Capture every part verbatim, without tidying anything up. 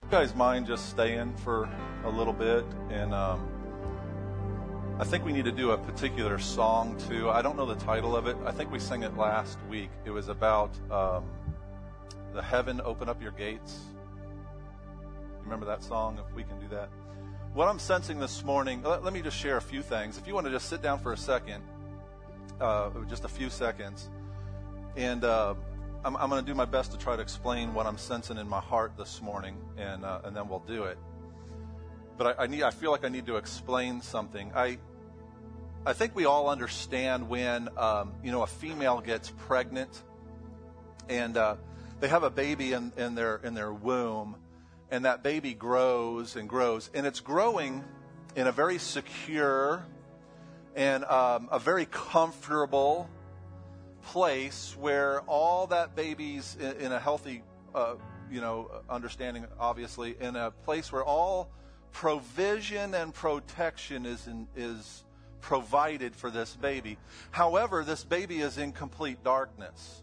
You guys mind just staying for a little bit? And um, I think we need to do a particular song too. I don't know the title of it. I think we sang it last week. It was about um, the heaven, open up your gates. You remember that song? If we can do that. What I'm sensing this morning, let, let me just share a few things. If you want to just sit down for a second, uh, just a few seconds, and uh, I'm, I'm going to do my best to try to explain what I'm sensing in my heart this morning, and uh, and then we'll do it. But I, I need, I feel like I need to explain something. I, I think we all understand when um, you know a female gets pregnant, and uh, they have a baby in, in their in their womb, and that baby grows and grows, and it's growing in a very secure and um, a very comfortable place where all that baby's in, in a healthy, uh, you know, understanding, obviously, in a place where all provision and protection is in, is provided for this baby. However, this baby is in complete darkness.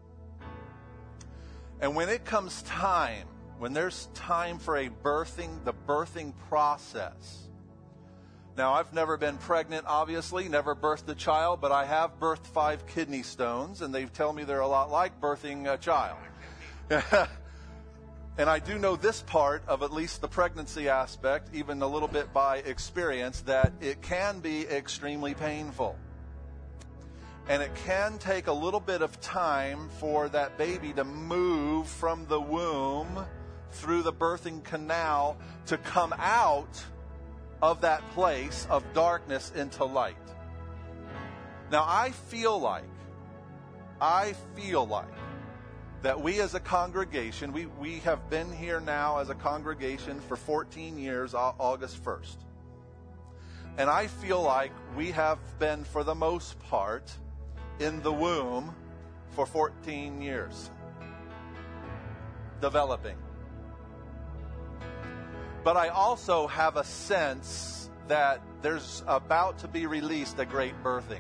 And when it comes time, when there's time for a birthing, the birthing process. Now, I've never been pregnant, obviously, never birthed a child, but I have birthed five kidney stones, and they tell me they're a lot like birthing a child. And I do know this part of at least the pregnancy aspect, even a little bit by experience, that it can be extremely painful. And it can take a little bit of time for that baby to move from the womb through the birthing canal to come out of that place of darkness into light. Now, I feel like, I feel like that we as a congregation, we, we have been here now as a congregation for fourteen years, August first. And I feel like we have been, for the most part, in the womb for fourteen years, developing. But I also have a sense that there's about to be released a great birthing.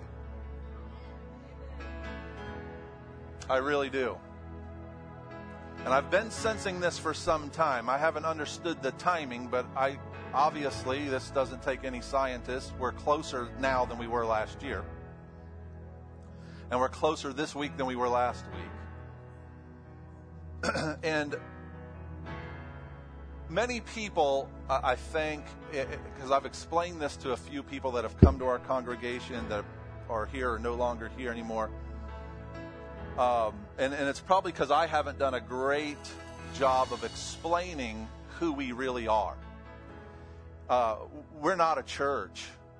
I really do. And I've been sensing this for some time. I haven't understood the timing, but I obviously, this doesn't take any scientists. We're closer now than we were last year. And we're closer this week than we were last week. And many people, I think, because I've explained this to a few people that have come to our congregation that are here or no longer here anymore. Um, and, and it's probably because I haven't done a great job of explaining who we really are. Uh, we're not a church.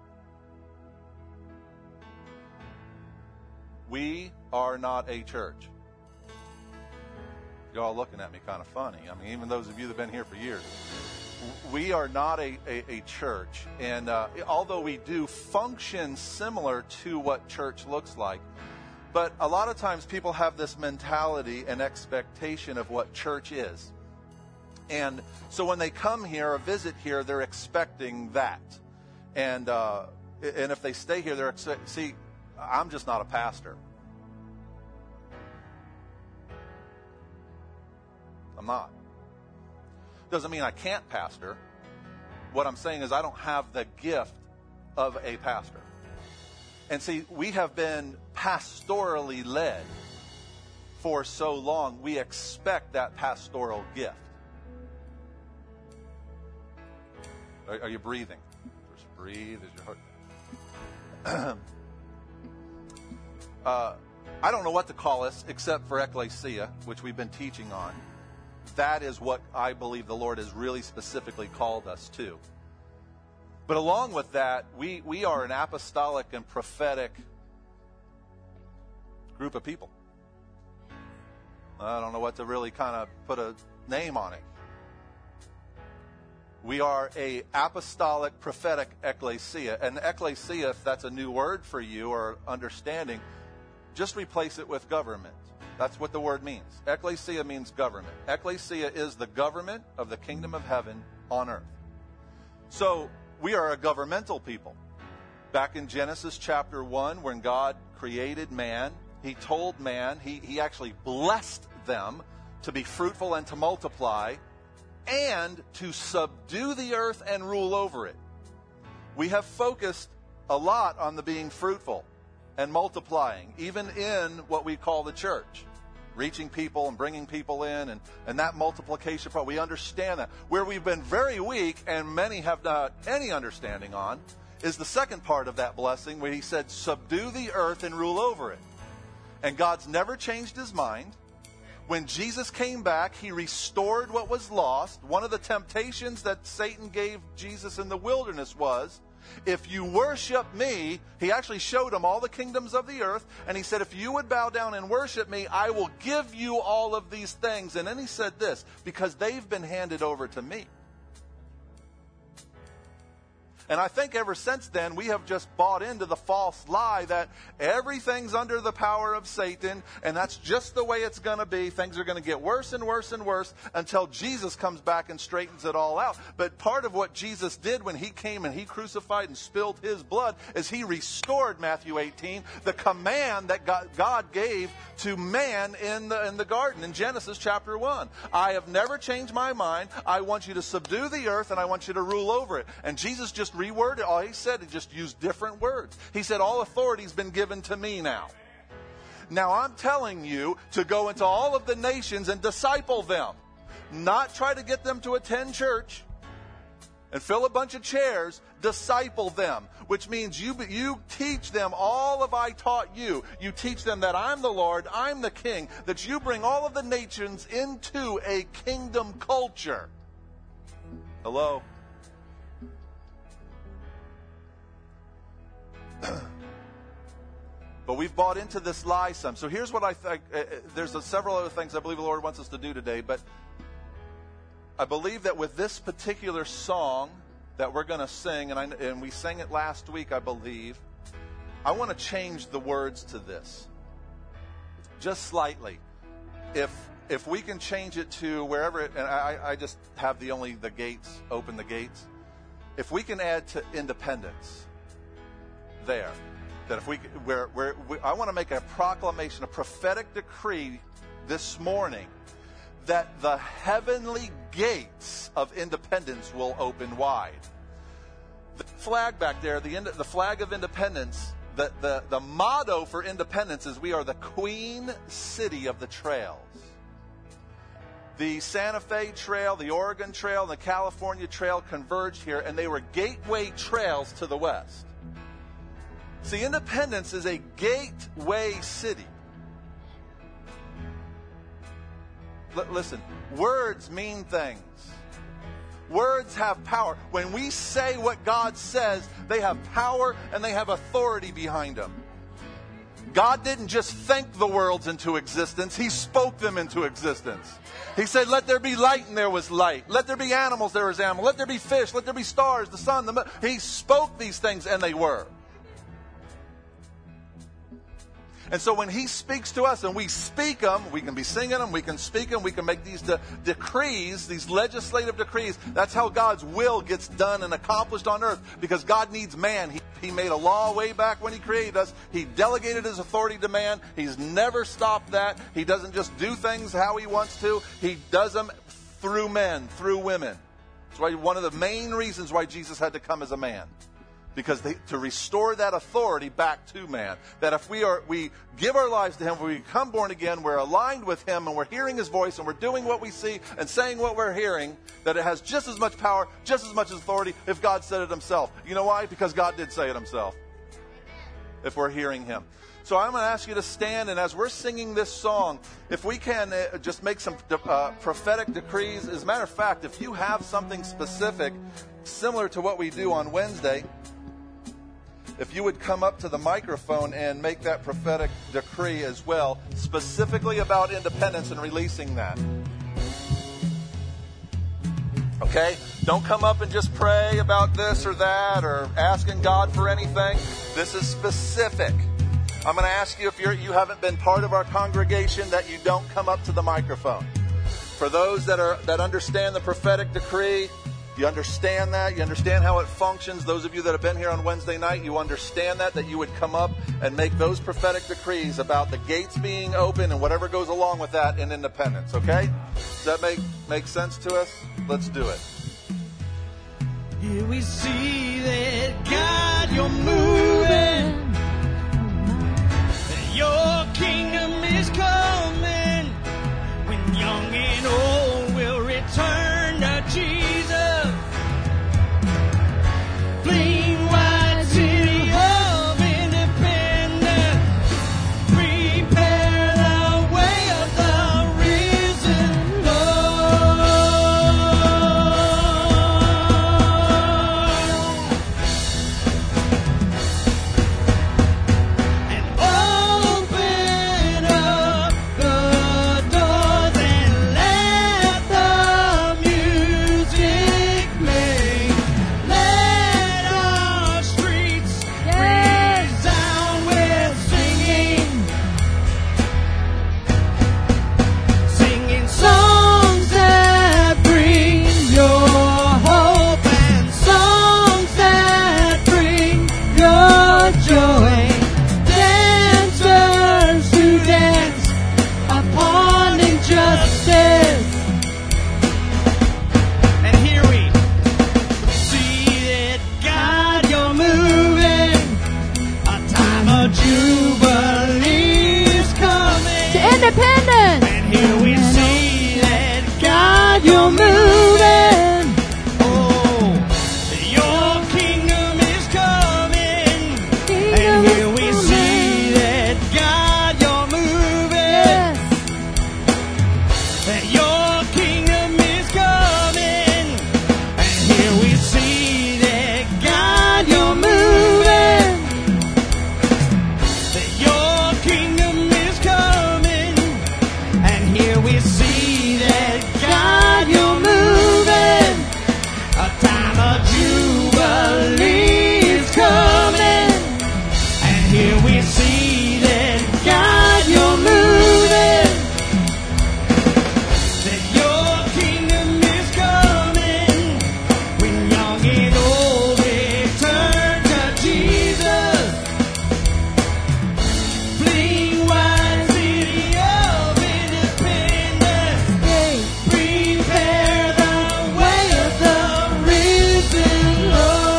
We are not a church. You're all looking at me kind of funny. I mean, even those of you that have been here for years. We are not a, a, a church. And uh, although we do function similar to what church looks like, but a lot of times people have this mentality and expectation of what church is. And so when they come here or visit here, they're expecting that. And uh, and if they stay here, they're expecting, see, I'm just not a pastor. I'm not. Doesn't mean I can't pastor. What I'm saying is I don't have the gift of a pastor. And see, we have been pastorally led for so long, we expect that pastoral gift. Are, are you breathing? Just breathe as your heart. uh, I don't know what to call this except for ecclesia, which we've been teaching on. That is what I believe the Lord has really specifically called us to. But along with that, we, we are an apostolic and prophetic group of people. I don't know what to really kind of put a name on it. We are a apostolic prophetic ecclesia. And ecclesia, if that's a new word for you or understanding, just replace it with government. That's what the word means. Ecclesia means government. Ecclesia is the government of the kingdom of heaven on earth. So we are a governmental people. Back in Genesis chapter one, when God created man, he told man, he, he actually blessed them to be fruitful and to multiply and to subdue the earth and rule over it. We have focused a lot on the being fruitful and multiplying, even in what we call the church. Reaching people and bringing people in, and, and that multiplication part, we understand that. Where we've been very weak, and many have not any understanding on, is the second part of that blessing, where he said, subdue the earth and rule over it. And God's never changed his mind. When Jesus came back, he restored what was lost. One of the temptations that Satan gave Jesus in the wilderness was, if you worship me, he actually showed him all the kingdoms of the earth, and he said, if you would bow down and worship me, I will give you all of these things. And then he said this, because they've been handed over to me. And I think ever since then, we have just bought into the false lie that everything's under the power of Satan, and that's just the way it's going to be. Things are going to get worse and worse and worse until Jesus comes back and straightens it all out. But part of what Jesus did when he came and he crucified and spilled his blood is he restored, Matthew eighteen, the command that God gave to man in the, in the garden in Genesis chapter one. I have never changed my mind. I want you to subdue the earth, and I want you to rule over it. And Jesus just reworded all he said. He just used different words. He said, all authority's been given to me now. Now I'm telling you to go into all of the nations and disciple them. Not try to get them to attend church and fill a bunch of chairs. Disciple them, which means you, you teach them all of I taught you. You teach them that I'm the Lord, I'm the King, that you bring all of the nations into a kingdom culture. Hello? But we've bought into this lie some. So here's what I think. Uh, there's a, several other things I believe the Lord wants us to do today. But I believe that with this particular song that we're going to sing, and, I, and we sang it last week, I believe, I want to change the words to this. Just slightly. If if we can change it to wherever it, and I, I just have the only the gates, open the gates. If we can add to independence there, that if we, where, where we, I want to make a proclamation, a prophetic decree this morning that the heavenly gates of independence will open wide. The flag back there, the, the flag of independence, the, the, the motto for independence is we are the Queen City of the Trails. The Santa Fe Trail, the Oregon Trail, and the California Trail converged here, and they were gateway trails to the west. See, Independence is a gateway city. L- listen, words mean things. Words have power. When we say what God says, they have power and they have authority behind them. God didn't just think the worlds into existence. He spoke them into existence. He said, let there be light, and there was light. Let there be animals, there was animals. Let there be fish, let there be stars, the sun, the moon. He spoke these things, and they were. And so when he speaks to us and we speak them, we can be singing them, we can speak them, we can make these de- decrees, these legislative decrees. That's how God's will gets done and accomplished on earth, because God needs man. He, he made a law way back when he created us. He delegated his authority to man. He's never stopped that. He doesn't just do things how he wants to. He does them through men, through women. That's why one of the main reasons why Jesus had to come as a man. Because they, to restore that authority back to man. That if we are we give our lives to him, we become born again, we're aligned with him, and we're hearing his voice, and we're doing what we see and saying what we're hearing, that it has just as much power, just as much authority if God said it himself. You know why? Because God did say it himself. If we're hearing him. So I'm going to ask you to stand, and as we're singing this song, if we can uh, just make some uh, prophetic decrees. As a matter of fact, if you have something specific, similar to what we do on Wednesday, if you would come up to the microphone and make that prophetic decree as well, specifically about independence and releasing that. Okay? Don't come up and just pray about this or that or asking God for anything. This is specific. I'm going to ask you, if you're, you haven't been part of our congregation, that you don't come up to the microphone. For those that are that understand the prophetic decree, You understand that? You understand how it functions? Those of you that have been here on Wednesday night, you understand that, that you would come up and make those prophetic decrees about the gates being open and whatever goes along with that in Independence, okay? Does that make, make sense to us? Let's do it. Here we see that God, you're moving. Your kingdom is coming. When young and old will return to Jesus. Clean white city of independence. Prepare the way of the risen Lord. And open up the doors and let the music play. Let our streets resound with singing. Singing songs that bring your hope and songs that bring your joy. Dancers who dance upon injustice. And here we see that God, you're moving. A time of jubilee is coming. To independence. And here we see that God, you're moving. Oh, your kingdom is coming. And here we see that God, you're moving. That your kingdom is coming. And here we see that God, you're moving. That your kingdom is coming. And here we see that God, you're moving. A time of jubilee is coming. And here we see that God, you're moving. That your kingdom is coming. When young and old return to Jesus. Fleeing wide city of independence. Prepare the way of the risen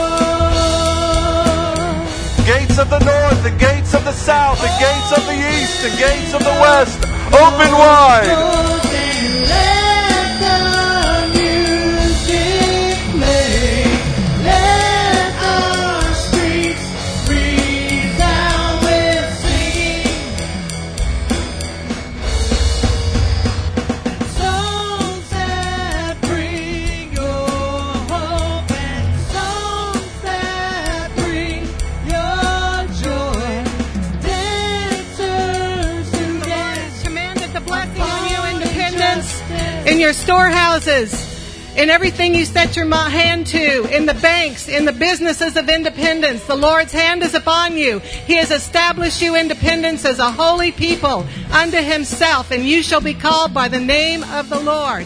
Lord. Gates of the north, the gates of the south, the gates of the east, the gates of the west, open wide. Doors and let the music play. Let our streets resound with singing. Songs that bring your hope and songs that bring your joy. Dancers who dance. Commanded the blessing on you, independence, in your storehouses, in everything you set your mo- hand to, in the banks, in the businesses of independence. The Lord's hand is upon you. He has established you, independence, as a holy people unto himself, and you shall be called by the name of the Lord.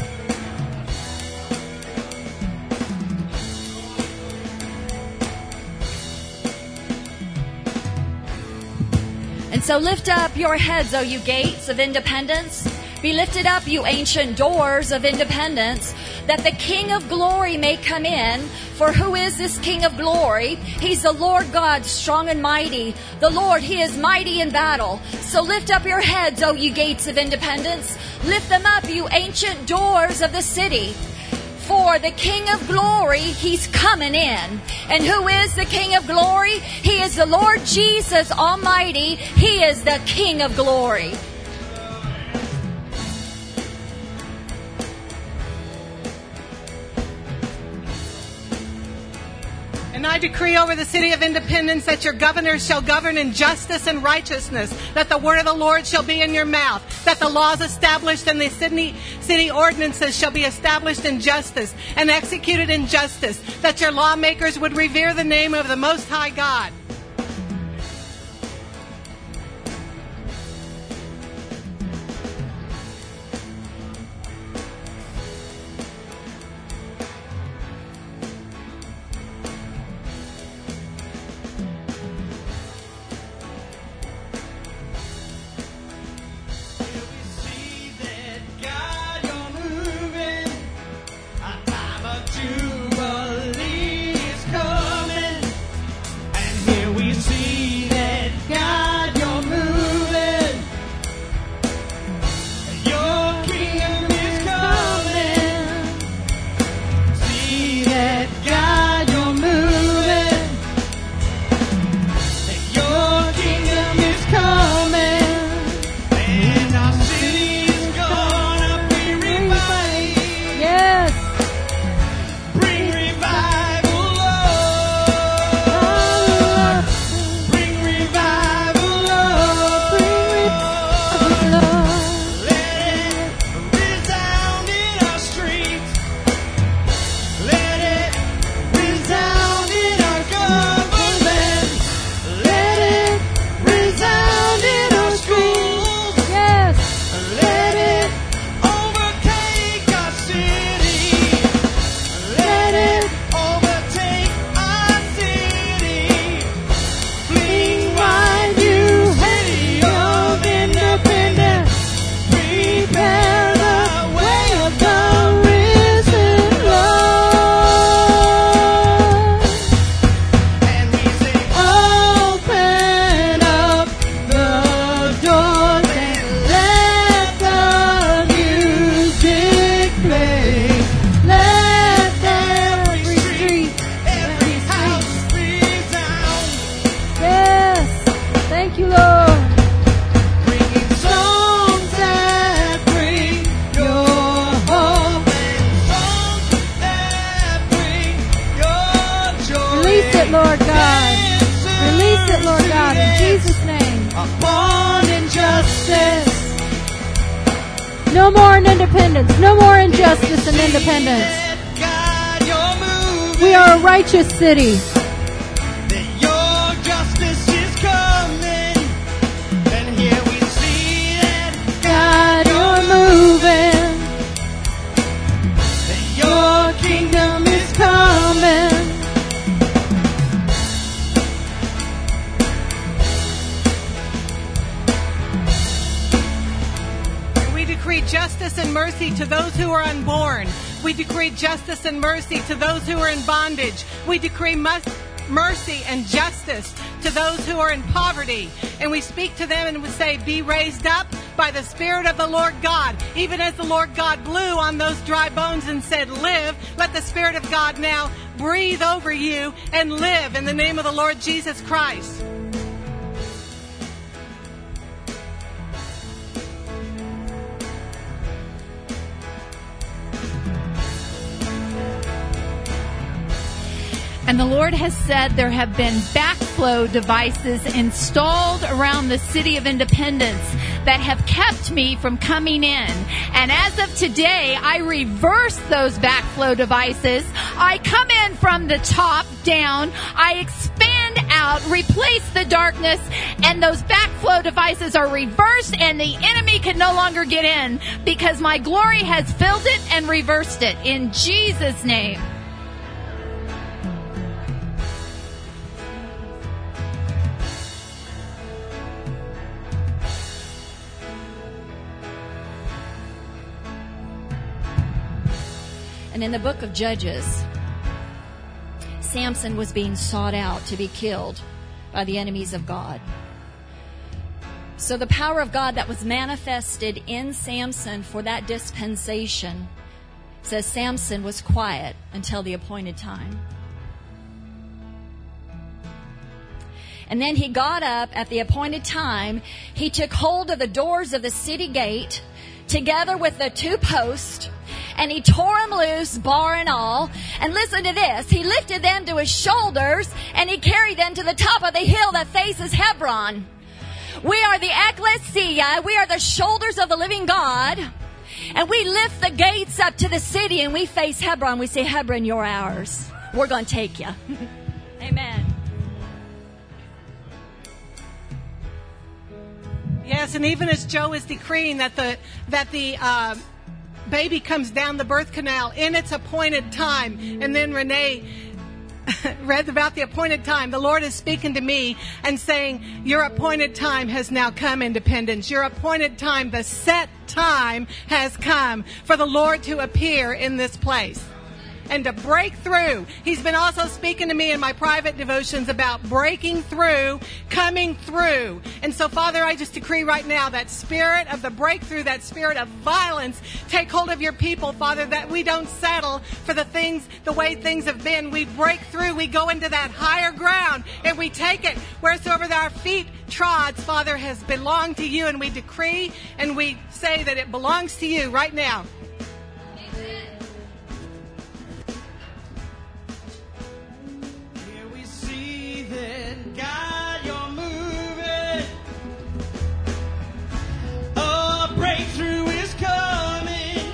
And so lift up your heads, O you gates of independence. Be lifted up, you ancient doors of independence, that the King of glory may come in. For who is this King of glory? He's the Lord God, strong and mighty. The Lord, he is mighty in battle. So lift up your heads, O you gates of independence. Lift them up, you ancient doors of the city. For the King of glory, he's coming in. And who is the King of glory? He is the Lord Jesus Almighty. He is the King of glory. And I decree over the city of Independence that your governors shall govern in justice and righteousness, that the word of the Lord shall be in your mouth, that the laws established and the city, city ordinances shall be established in justice and executed in justice, that your lawmakers would revere the name of the Most High God. Lord God. Release it, Lord God, in Jesus' name. Upon injustice. No more independence. No more injustice and independence. God, you're moving. We are a righteous city. That your justice is coming. And here we see that God, you're moving. that your kingdom is Coming. We decree justice and mercy to those who are unborn. We decree justice and mercy to those who are in bondage. We decree mus- mercy and justice to those who are in poverty. And we speak to them and we say, be raised up by the Spirit of the Lord God. Even as the Lord God blew on those dry bones and said, live, let the Spirit of God now breathe over you and live in the name of the Lord Jesus Christ. And the Lord has said there have been backflow devices installed around the city of Independence that have kept me from coming in. And as of today, I reverse those backflow devices. I come in from the top down. I expand out, replace the darkness, and those backflow devices are reversed, and the enemy can no longer get in because my glory has filled it and reversed it. In Jesus' name. And in the book of Judges, Samson was being sought out to be killed by the enemies of God. So the power of God that was manifested in Samson for that dispensation says Samson was quiet until the appointed time. And then he got up at the appointed time. He took hold of the doors of the city gate together with the two posts, and he tore them loose, bar and all. And listen to this. He lifted them to his shoulders, and he carried them to the top of the hill that faces Hebron. We are the ecclesia. We are the shoulders of the living God. And we lift the gates up to the city, and we face Hebron. We say, Hebron, you're ours. We're going to take you. Amen. Yes, and even as Joe is decreeing that the that the uh, baby comes down the birth canal in its appointed time, and then Renee read about the appointed time, the Lord is speaking to me and saying, your appointed time has now come, Independence. Your appointed time, the set time has come for the Lord to appear in this place and to break through. He's been also speaking to me in my private devotions about breaking through, coming through. And so, Father, I just decree right now that spirit of the breakthrough, that spirit of violence, take hold of your people, Father, that we don't settle for the things, the way things have been. We break through. We go into that higher ground and we take it. Wheresoever our feet trod, Father, has belonged to you, and we decree and we say that it belongs to you right now. God, you're moving. A breakthrough is coming.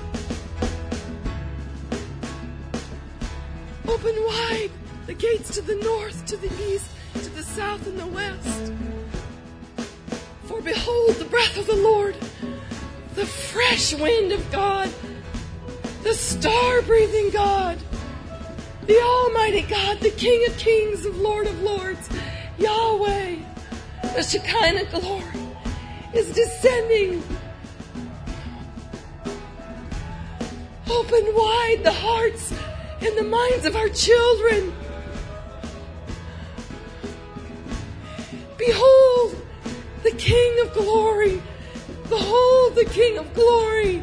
Open wide the gates to the north, to the east, to the south, and the west. For behold, the breath of the Lord, the fresh wind of God, the star-breathing God, the Almighty God, the King of Kings, of Lord of Lords, Yahweh, the Shekinah glory is descending. Open wide the hearts and the minds of our children. Behold, the King of glory. Behold, the King of glory.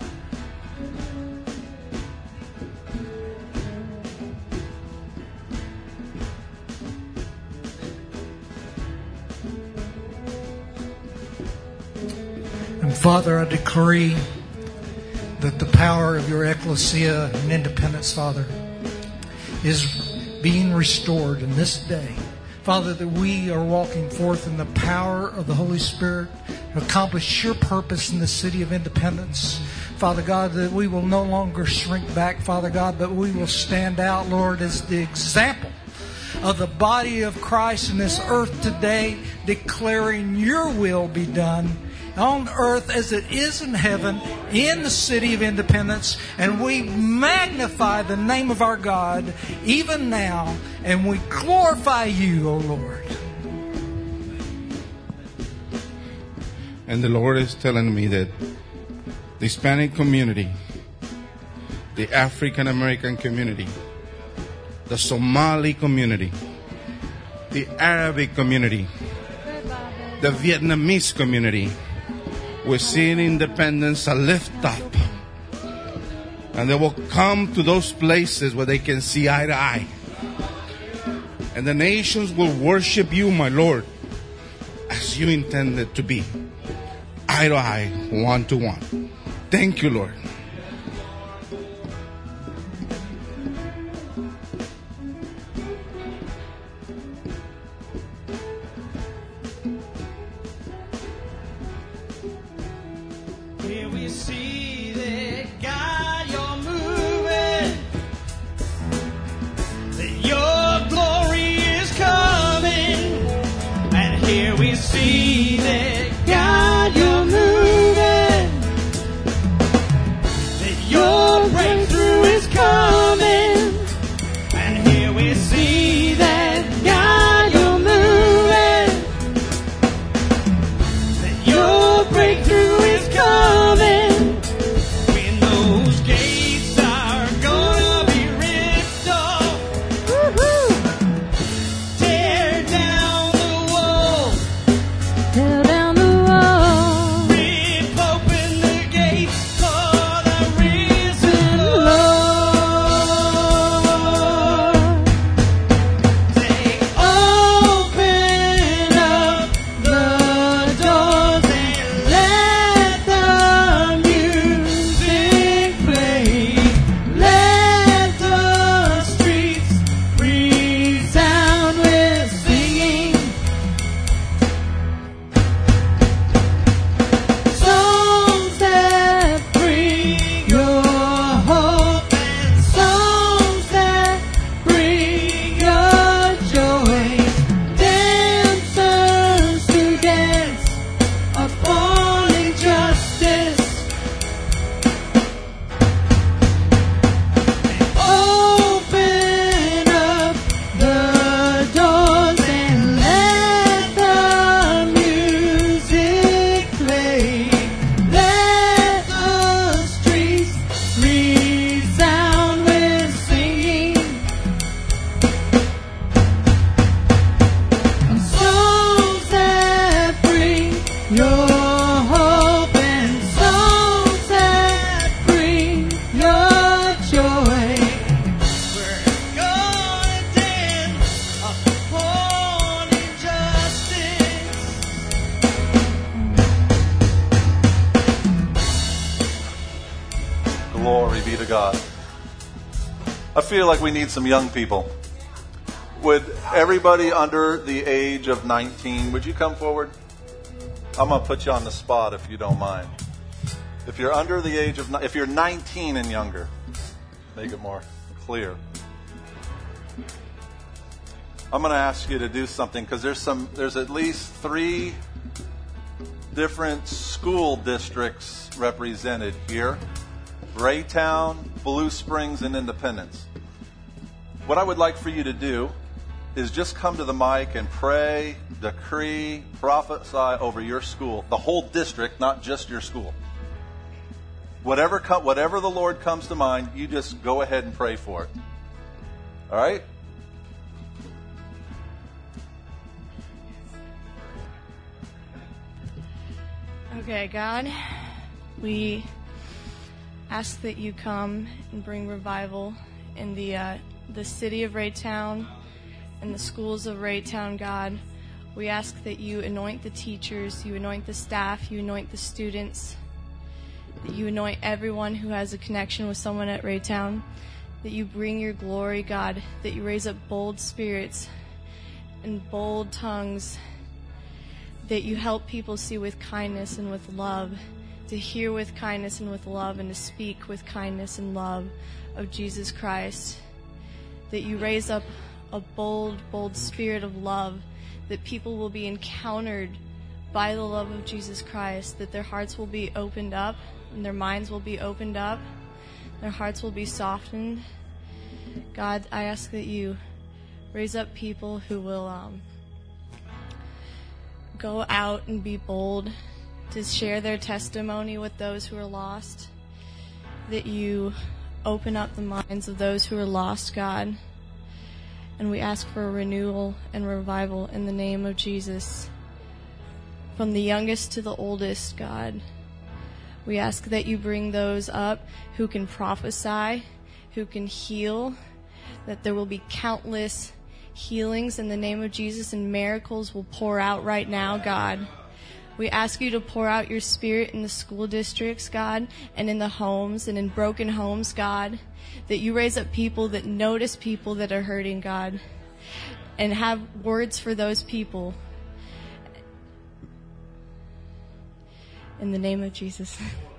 And Father, I decree that the power of your ecclesia and Independence, Father, is being restored in this day. Father, that we are walking forth in the power of the Holy Spirit to accomplish your purpose in the city of Independence. Father God, that we will no longer shrink back, Father God, but we will stand out, Lord, as the example of the body of Christ in this earth today, declaring your will be done on earth as it is in heaven, in the city of Independence. And we magnify the name of our God even now, and we glorify you, O Lord. And the Lord is telling me that the Hispanic community, the African American community, the Somali community, the Arabic community, the Vietnamese community, we're seeing Independence a lift up. And they will come to those places where they can see eye to eye. And the nations will worship you, my Lord, as you intended to be. Eye to eye, one to one. Thank you, Lord. I feel like we need some young people. Would everybody under the age of nineteen, would you come forward? I'm going to put you on the spot if you don't mind. If you're under the age of, if you're nineteen and younger, make it more clear. I'm going to ask you to do something because there's some, there's at least three different school districts represented here. Raytown, Blue Springs, and Independence. What I would like for you to do is just come to the mic and pray, decree, prophesy over your school, the whole district, not just your school. Whatever whatever the Lord comes to mind, you just go ahead and pray for it. All right? Okay, God, we ask that you come and bring revival in the uh, the city of Raytown and the schools of Raytown, God. We ask that you anoint the teachers, you anoint the staff, you anoint the students, that you anoint everyone who has a connection with someone at Raytown, that you bring your glory, God, that you raise up bold spirits and bold tongues, that you help people see with kindness and with love, to hear with kindness and with love, and to speak with kindness and love of Jesus Christ, that you raise up a bold, bold spirit of love, that people will be encountered by the love of Jesus Christ, that their hearts will be opened up and their minds will be opened up, their hearts will be softened. God, I ask that you raise up people who will um, go out and be bold to share their testimony with those who are lost, that you open up the minds of those who are lost, God. And we ask for a renewal and revival in the name of Jesus. From the youngest to the oldest, God, we ask that you bring those up who can prophesy, who can heal, that there will be countless healings in the name of Jesus, and miracles will pour out right now, God. We ask you to pour out your spirit in the school districts, God, and in the homes and in broken homes, God, that you raise up people that notice people that are hurting, God, and have words for those people. In the name of Jesus.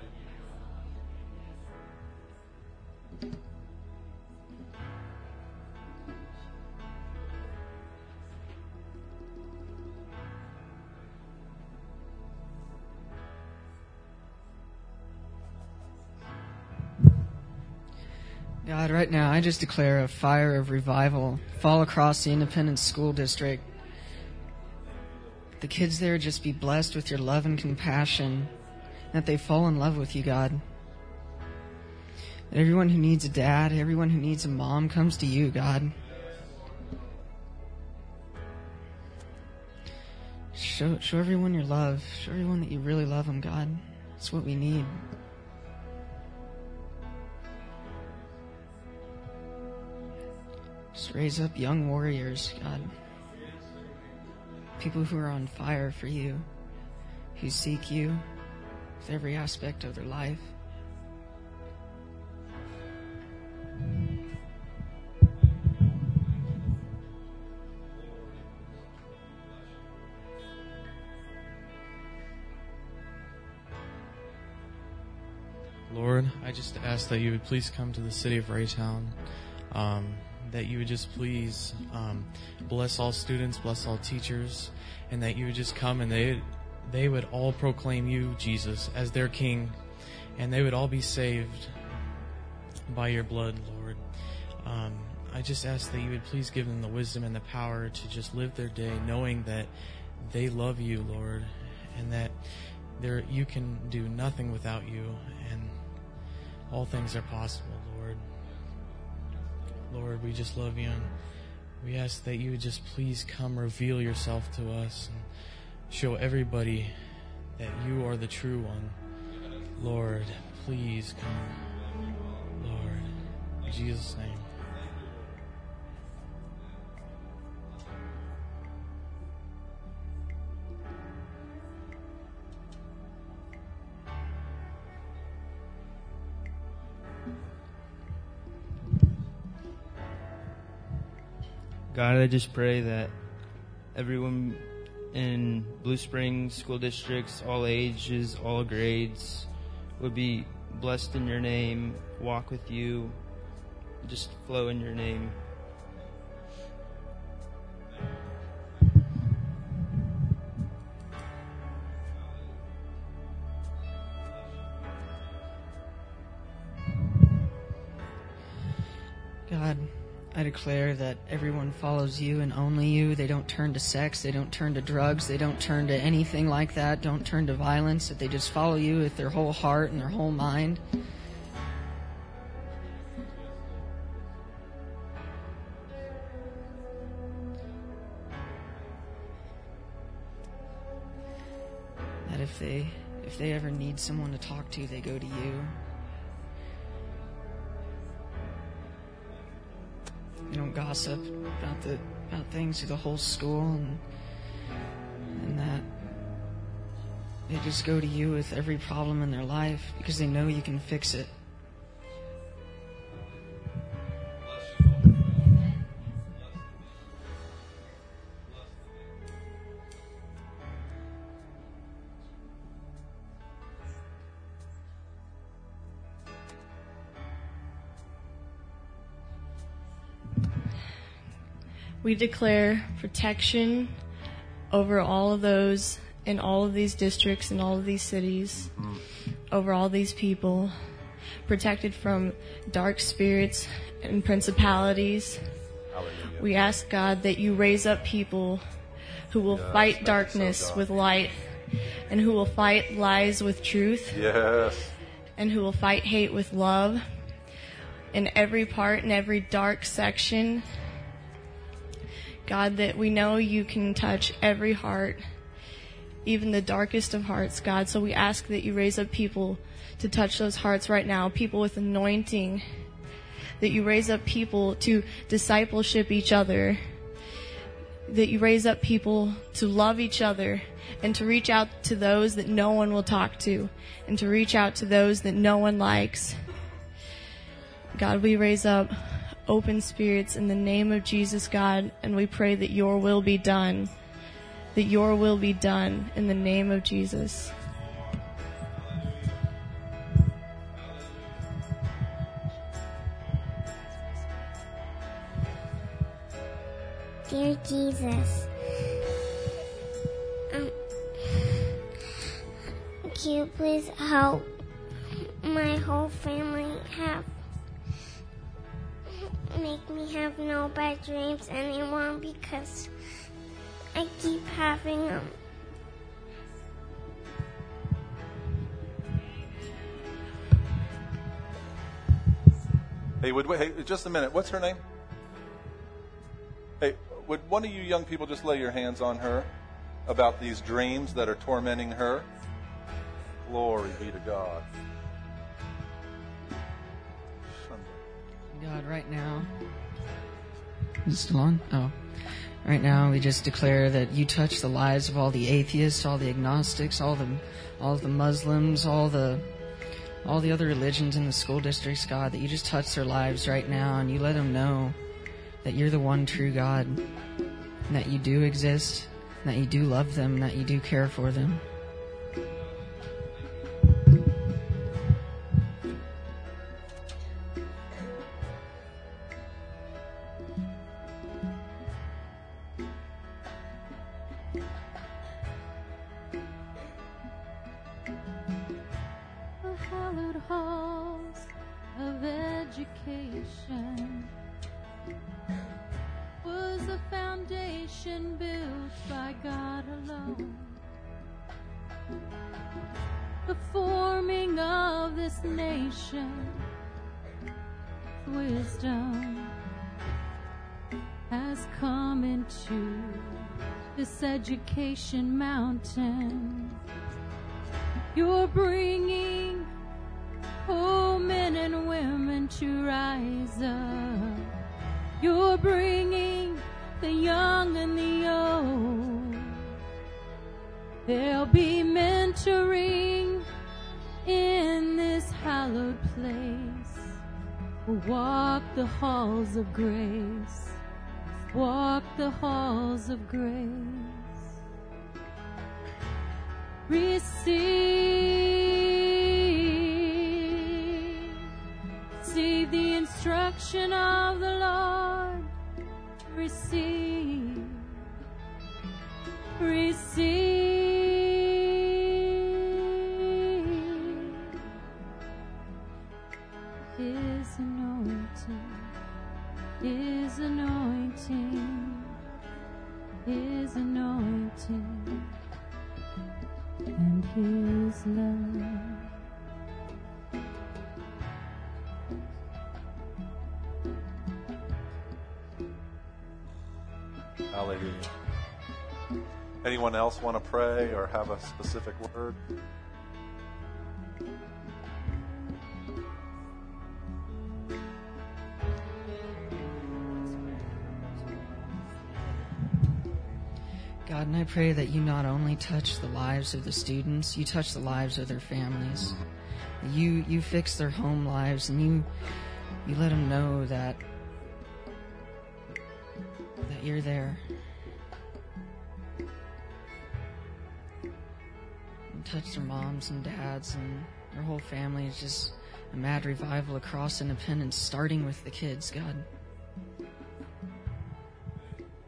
God, right now, I just declare a fire of revival fall across the Independence School District. The kids there just be blessed with your love and compassion, that they fall in love with you, God. That everyone who needs a dad, everyone who needs a mom comes to you, God. Show, show everyone your love. Show everyone that you really love them, God. That's what we need. Just raise up young warriors, God. People who are on fire for you, who seek you with every aspect of their life. Lord, I just ask that you would please come to the city of Raytown. Um, that you would just please um, bless all students, bless all teachers, and that you would just come and they they would all proclaim you, Jesus, as their King, and they would all be saved by your blood, Lord. Um, I just ask that you would please give them the wisdom and the power to just live their day knowing that they love you, Lord, and that there you can do nothing without you, and all things are possible, Lord. Lord, we just love you, and we ask that you would just please come reveal yourself to us and show everybody that you are the true one. Lord, please come. Lord, in Jesus' name. God, I just pray that everyone in Blue Springs school districts, all ages, all grades, would be blessed in your name, walk with you, just flow in your name. God, I declare that everyone follows you and only you. They don't turn to sex. They don't turn to drugs. They don't turn to anything like that. Don't turn to violence. That they just follow you with their whole heart and their whole mind. That if they, if they ever need someone to talk to, they go to you. They don't gossip about the about things through the whole school, and and that they just go to you with every problem in their life because they know you can fix it. We declare protection over all of those in all of these districts, in all of these cities, mm. over all these people, protected from dark spirits and principalities. Hallelujah. We ask, God, that you raise up people who will yes, fight darkness so with light, and who will fight lies with truth. Yes. And who will fight hate with love. In every part, in every dark section, God, that we know you can touch every heart, even the darkest of hearts, God. So we ask that you raise up people to touch those hearts right now, people with anointing, that you raise up people to discipleship each other, that you raise up people to love each other and to reach out to those that no one will talk to and to reach out to those that no one likes. God, we raise up open spirits in the name of Jesus, God, and we pray that your will be done, that your will be done in the name of Jesus. Dear Jesus, um, can you please help my whole family have make me have no bad dreams anymore, because I keep having them. Hey, would hey, just a minute. What's her name? Hey, would one of you young people just lay your hands on her about these dreams that are tormenting her? Glory be to God. God, right now, is it still on? Oh. Right now, we just declare that you touch the lives of all the atheists, all the agnostics, all the, all the Muslims, all the, all the other religions in the school districts, God, that you just touch their lives right now, and you let them know that you're the one true God, and that you do exist, and that you do love them, and that you do care for them. Wisdom has come into this education mountain. You're bringing oh men and women to rise up. You're bringing the young and the old. There'll be mentoring in this hallowed place. We'll walk the halls of grace. Walk the halls of grace. Receive. Receive the instruction of the Lord. Receive. Receive. His anointing, His anointing, His anointing, and His love. Hallelujah. Anyone else want to pray or have a specific word? God, and I pray that you not only touch the lives of the students, you touch the lives of their families. You you fix their home lives, and you you let them know that that you're there. And touch their moms and dads and their whole family. It's just a mad revival across Independence, starting with the kids, God.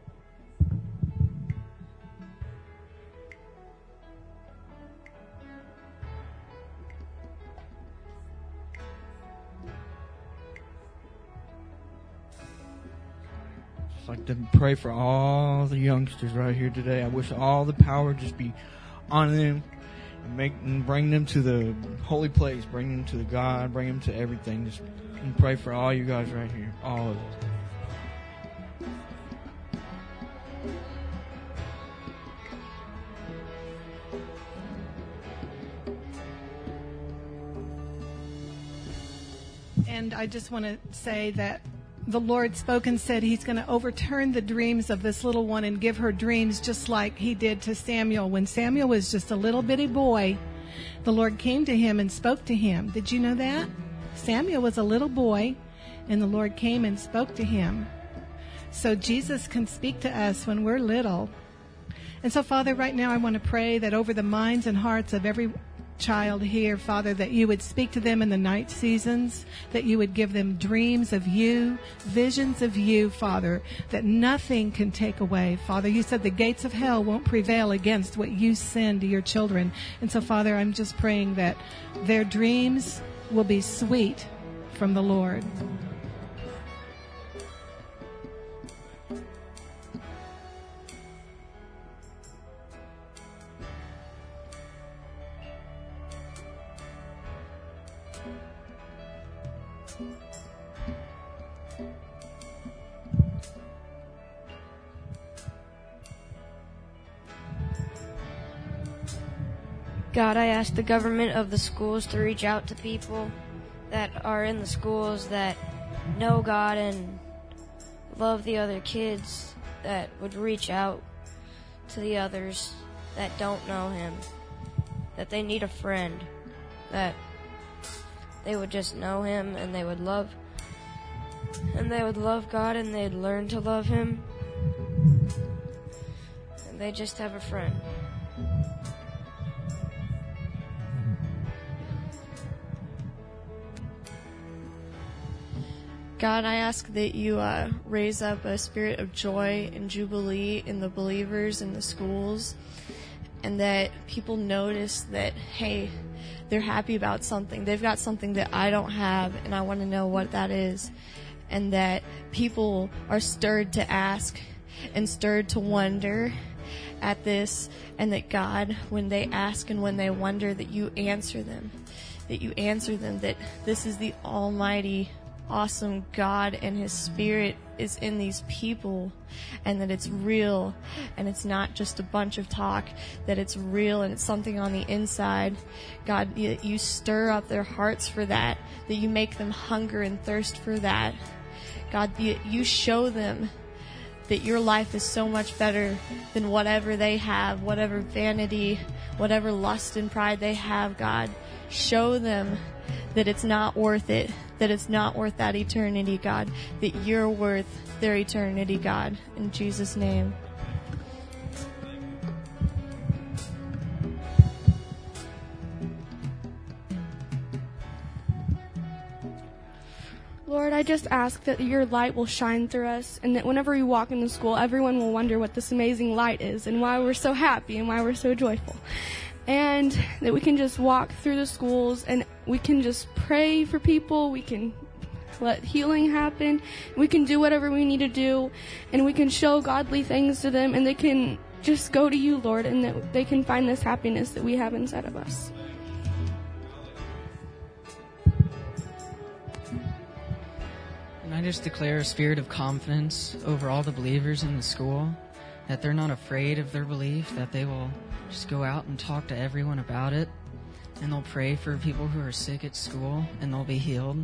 just like to pray for all the youngsters right here today. I wish all the power just be on them and make and bring them to the holy place, bring them to the God, bring them to everything. Just and pray for all you guys right here, all of us. And I just want to say that the Lord spoke and said he's going to overturn the dreams of this little one and give her dreams just like he did to Samuel. When Samuel was just a little bitty boy, the Lord came to him and spoke to him. Did you know that? Samuel was a little boy, and the Lord came and spoke to him. So Jesus can speak to us when we're little. And so, Father, right now I want to pray that over the minds and hearts of every child here, Father, that you would speak to them in the night seasons, that you would give them dreams of you, visions of you, Father, that nothing can take away. Father, you said the gates of hell won't prevail against what you send to your children. And so, Father, I'm just praying that their dreams will be sweet from the Lord. God, I ask the government of the schools to reach out to people that are in the schools that know God and love the other kids, that would reach out to the others that don't know Him, that they need a friend, that they would just know Him and they would love, and they would love God and they'd learn to love Him, and they just have a friend. God, I ask that you uh, raise up a spirit of joy and jubilee in the believers in the schools, and that people notice that, hey, they're happy about something. They've got something that I don't have, and I want to know what that is. And that people are stirred to ask and stirred to wonder at this, and that God, when they ask and when they wonder, that you answer them, that you answer them, that this is the almighty awesome God and His Spirit is in these people, and that it's real and it's not just a bunch of talk, that it's real and it's something on the inside. God, you, you stir up their hearts for that, that you make them hunger and thirst for that. God, you, you show them that your life is so much better than whatever they have, whatever vanity, whatever lust and pride they have. God, show them that it's not worth it, that it's not worth that eternity, God, that you're worth their eternity, God. In Jesus' name. Lord, I just ask that your light will shine through us, and that whenever we walk in the school, everyone will wonder what this amazing light is and why we're so happy and why we're so joyful. And that we can just walk through the schools and we can just pray for people. We can let healing happen. We can do whatever we need to do, and we can show godly things to them, and they can just go to you, Lord, and that they can find this happiness that we have inside of us. And I just declare a spirit of confidence over all the believers in the school, that they're not afraid of their belief, that they will just go out and talk to everyone about it, and they'll pray for people who are sick at school, and they'll be healed.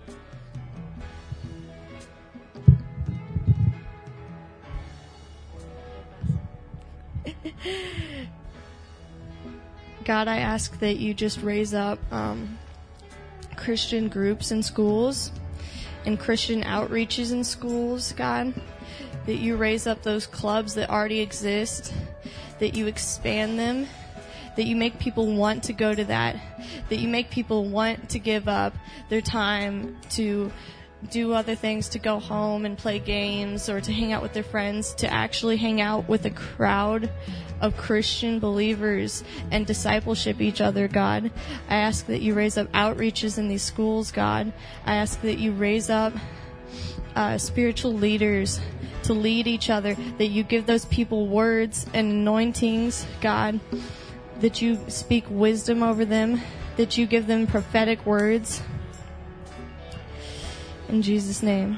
God, I ask that you just raise up um, Christian groups in schools and Christian outreaches in schools, God, that you raise up those clubs that already exist, that you expand them, that you make people want to go to that, that you make people want to give up their time to do other things, to go home and play games or to hang out with their friends, to actually hang out with a crowd of Christian believers and discipleship each other, God. I ask that you raise up outreaches in these schools, God. I ask that you raise up uh, spiritual leaders to to lead each other, that you give those people words and anointings, God, that you speak wisdom over them, that you give them prophetic words. In Jesus' name.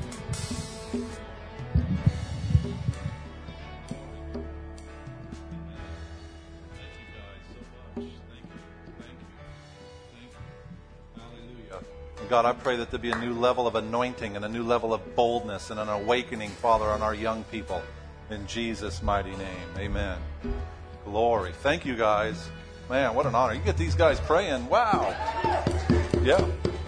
God, I pray that there be a new level of anointing and a new level of boldness and an awakening, Father, on our young people. In Jesus' mighty name, amen. Glory. Thank you, guys. Man, what an honor. You get these guys praying. Wow. Yeah.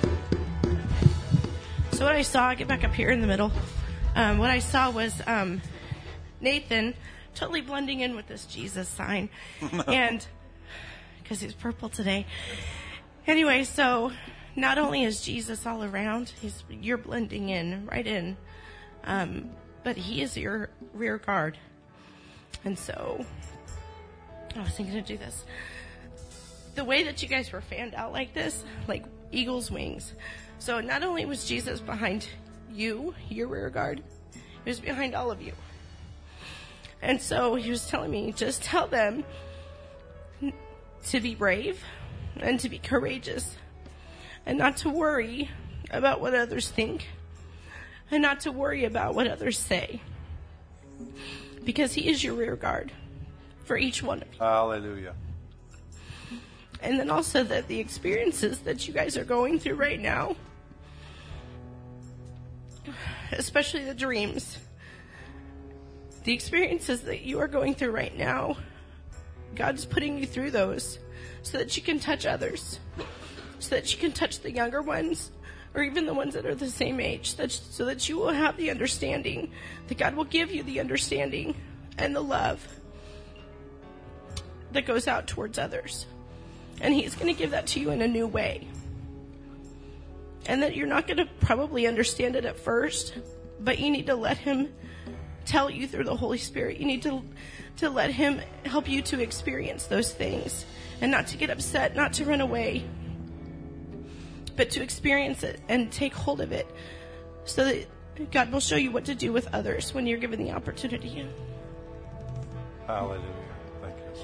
So what I saw, I get back up here in the middle. Um, what I saw was um, Nathan totally blending in with this Jesus sign. And because he's purple today. Anyway, so not only is Jesus all around, he's, you're blending in, right in, um, but he is your rear guard. And so I was thinking to do this. The way that you guys were fanned out like this, like eagle's wings. So not only was Jesus behind you, your rear guard, he was behind all of you. And so he was telling me, just tell them to be brave and to be courageous. And not to worry about what others think. And not to worry about what others say. Because he is your rear guard for each one of you. Hallelujah. And then also that the experiences that you guys are going through right now, especially the dreams, the experiences that you are going through right now, God's putting you through those so that you can touch others. So that you can touch the younger ones, or even the ones that are the same age, that, so that you will have the understanding, that God will give you the understanding and the love that goes out towards others. And he's going to give that to you in a new way. And that you're not going to probably understand it at first, but you need to let him tell you through the Holy Spirit. You need to, to let him help you to experience those things, and not to get upset, not to run away, but to experience it and take hold of it so that God will show you what to do with others when you're given the opportunity. Hallelujah. Thank you.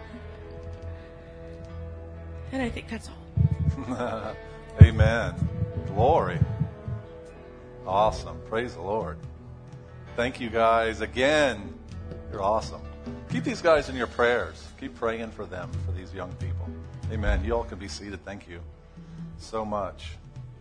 And I think that's all. Amen. Glory. Awesome. Praise the Lord. Thank you guys again. You're awesome. Keep these guys in your prayers. Keep praying for them, for these young people. Amen. You all can be seated. Thank you so much.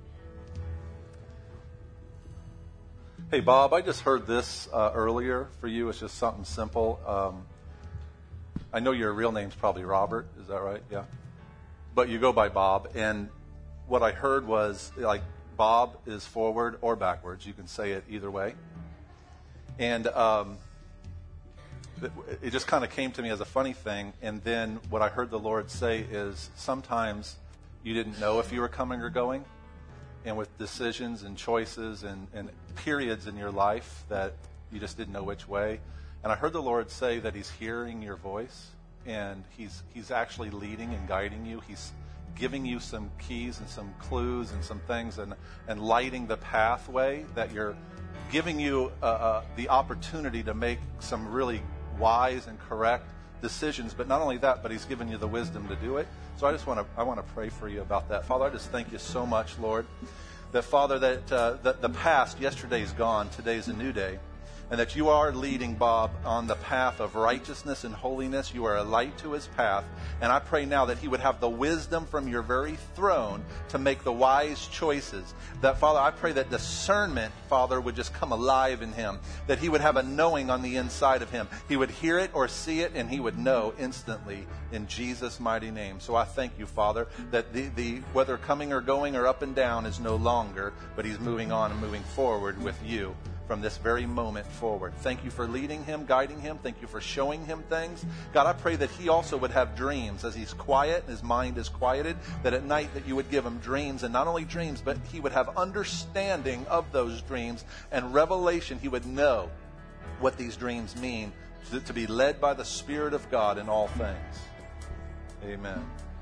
Hey, Bob, I just heard this uh, earlier for you. It's just something simple. Um, I know your real name's probably Robert. Is that right? Yeah. But you go by Bob. And what I heard was, like, Bob is forward or backwards. You can say it either way. And um, it, it just kind of came to me as a funny thing. And then what I heard the Lord say is sometimes you didn't know if you were coming or going. And with decisions and choices and, and periods in your life that you just didn't know which way. And I heard the Lord say that he's hearing your voice, and he's he's actually leading and guiding you. He's giving you some keys and some clues and some things, and, and lighting the pathway that you're giving you uh, uh, the opportunity to make some really wise and correct decisions. But not only that, but he's given you the wisdom to do it. So I just want to I want to pray for you about that. Father, I just thank you so much, Lord, that, Father, that uh, that the past, yesterday's gone, today's a new day, and that you are leading Bob on the path of righteousness and holiness. You are a light to his path. And I pray now that he would have the wisdom from your very throne to make the wise choices. That, Father, I pray that discernment, Father, would just come alive in him. That he would have a knowing on the inside of him. He would hear it or see it, and he would know instantly in Jesus' mighty name. So I thank you, Father, that the, the whether coming or going or up and down is no longer, but he's moving on and moving forward with you from this very moment forward. Thank you for leading him, guiding him. Thank you for showing him things. God, I pray that he also would have dreams as he's quiet, his mind is quieted, that at night that you would give him dreams, and not only dreams, but he would have understanding of those dreams and revelation. He would know what these dreams mean, to, to be led by the Spirit of God in all things. Amen.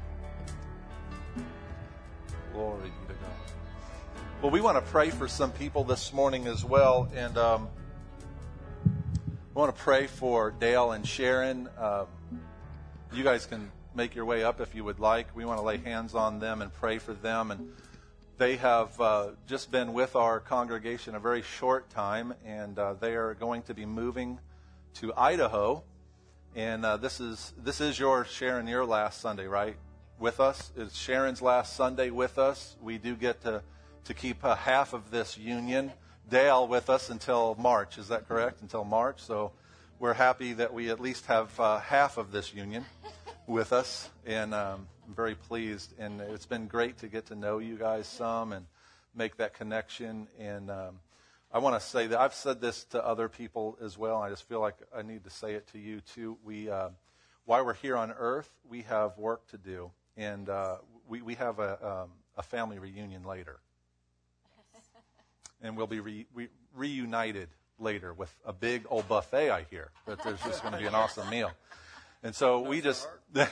Glory be to God. Well, we want to pray for some people this morning as well. And um, I want to pray for Dale and Sharon. Um, you guys can make your way up if you would like. We want to lay hands on them and pray for them. And they have uh, just been with our congregation a very short time, and uh, they are going to be moving to Idaho. And uh, this is this is your Sharon, your last Sunday, right? With us. It's Sharon's last Sunday with us. We do get to to keep uh, half of this union. Dale with us until March. Is that correct? Until March. So we're happy that we at least have uh, half of this union with us, and um, I'm very pleased. And it's been great to get to know you guys some and make that connection. And um, I want to say that I've said this to other people as well. I just feel like I need to say it to you too. We, uh, while we're here on Earth, we have work to do, and uh, we we have a um, a family reunion later. And we'll be re, re, reunited later with a big old buffet, I hear. That there's just going to be an awesome meal. And so we just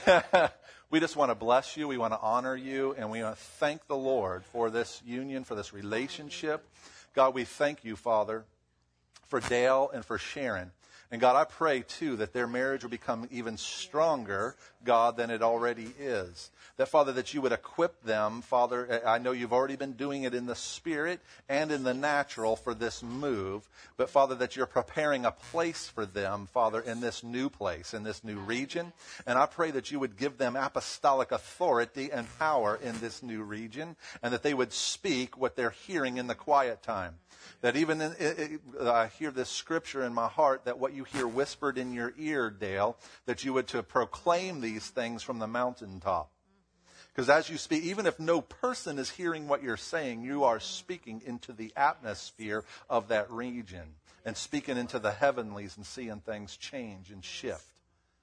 we just want to bless you. We want to honor you. And we want to thank the Lord for this union, for this relationship. God, we thank you, Father, for Dale and for Sharon. And God, I pray, too, that their marriage will become even stronger, God, than it already is. That, Father, that you would equip them, Father. I know you've already been doing it in the spirit and in the natural for this move. But, Father, that you're preparing a place for them, Father, in this new place, in this new region. And I pray that you would give them apostolic authority and power in this new region, and that they would speak what they're hearing in the quiet time. That even in, it, it, I hear this scripture in my heart, that what you hear whispered in your ear, Dale, that you would to proclaim these things from the mountaintop. Because as you speak, even if no person is hearing what you're saying, you are speaking into the atmosphere of that region and speaking into the heavenlies and seeing things change and shift.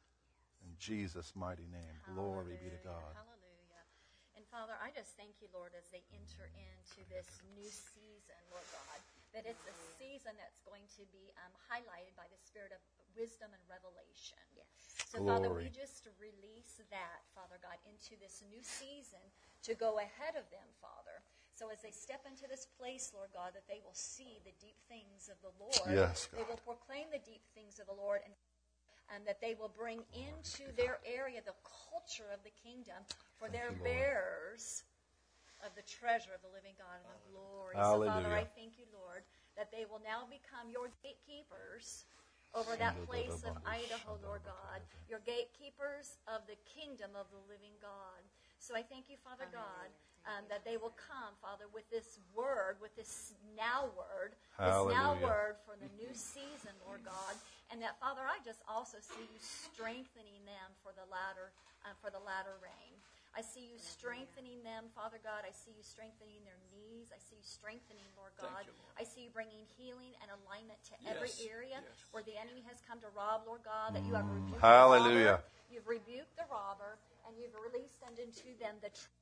In Jesus' mighty name, glory be to God. Hallelujah. And Father, I just thank you, Lord, as they enter into this new season, Lord God, that it's a season that's going to be um, highlighted by the spirit of wisdom and revelation. Yes. So, Glory. Father, we just release that, Father God, into this new season to go ahead of them, Father. So as they step into this place, Lord God, that they will see the deep things of the Lord. Yes, God. They will proclaim the deep things of the Lord, and and that they will bring into their area the culture of the kingdom, for their bearers of the treasure of the living God and the glory. Hallelujah. So, Father, I thank you, Lord, that they will now become your gatekeepers over that place of Idaho, Lord God, your gatekeepers of the kingdom of the living God. So I thank you, Father God, um, that they will come, Father, with this word, with this now word, Hallelujah. this now word for the new season, Lord God, and that, Father, I just also see you strengthening them for the latter, uh, for the latter rain. I see you strengthening them, Father God. I see you strengthening their knees. I see you strengthening, Lord God. You, Lord. I see you bringing healing and alignment to yes. every area yes. where the enemy has come to rob, Lord God, that you have rebuked Hallelujah. the robber. You've rebuked the robber, and you've released unto them the truth.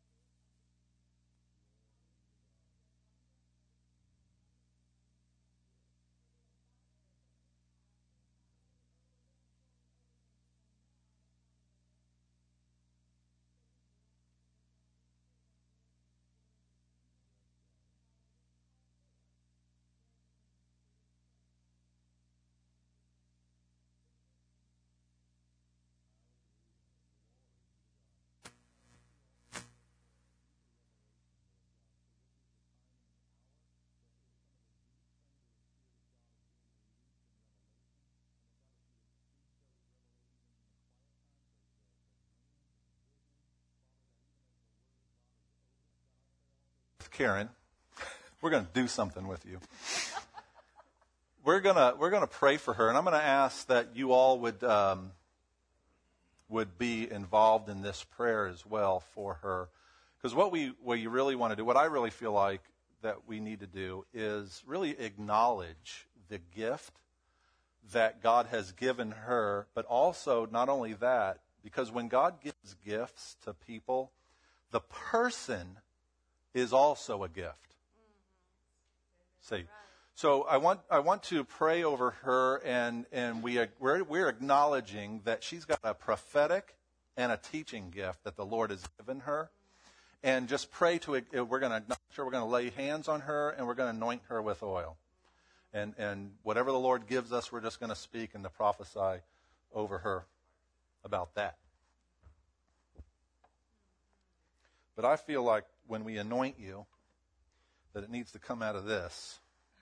Karen, we're going to do something with you. We're gonna we're gonna pray for her, and I'm going to ask that you all would um, would be involved in this prayer as well for her, because what we what you really want to do, what I really feel like that we need to do, is really acknowledge the gift that God has given her, but also not only that, because when God gives gifts to people, the person is also a gift. Mm-hmm. See, so I want I want to pray over her, and and we we're, we're acknowledging that she's got a prophetic and a teaching gift that the Lord has given her, and just pray to it. We're going to acknowledge her. We're going to lay hands on her, and we're going to anoint her with oil. And, and whatever the Lord gives us, we're just going to speak and to prophesy over her about that. But I feel like when we anoint you, that it needs to come out of this.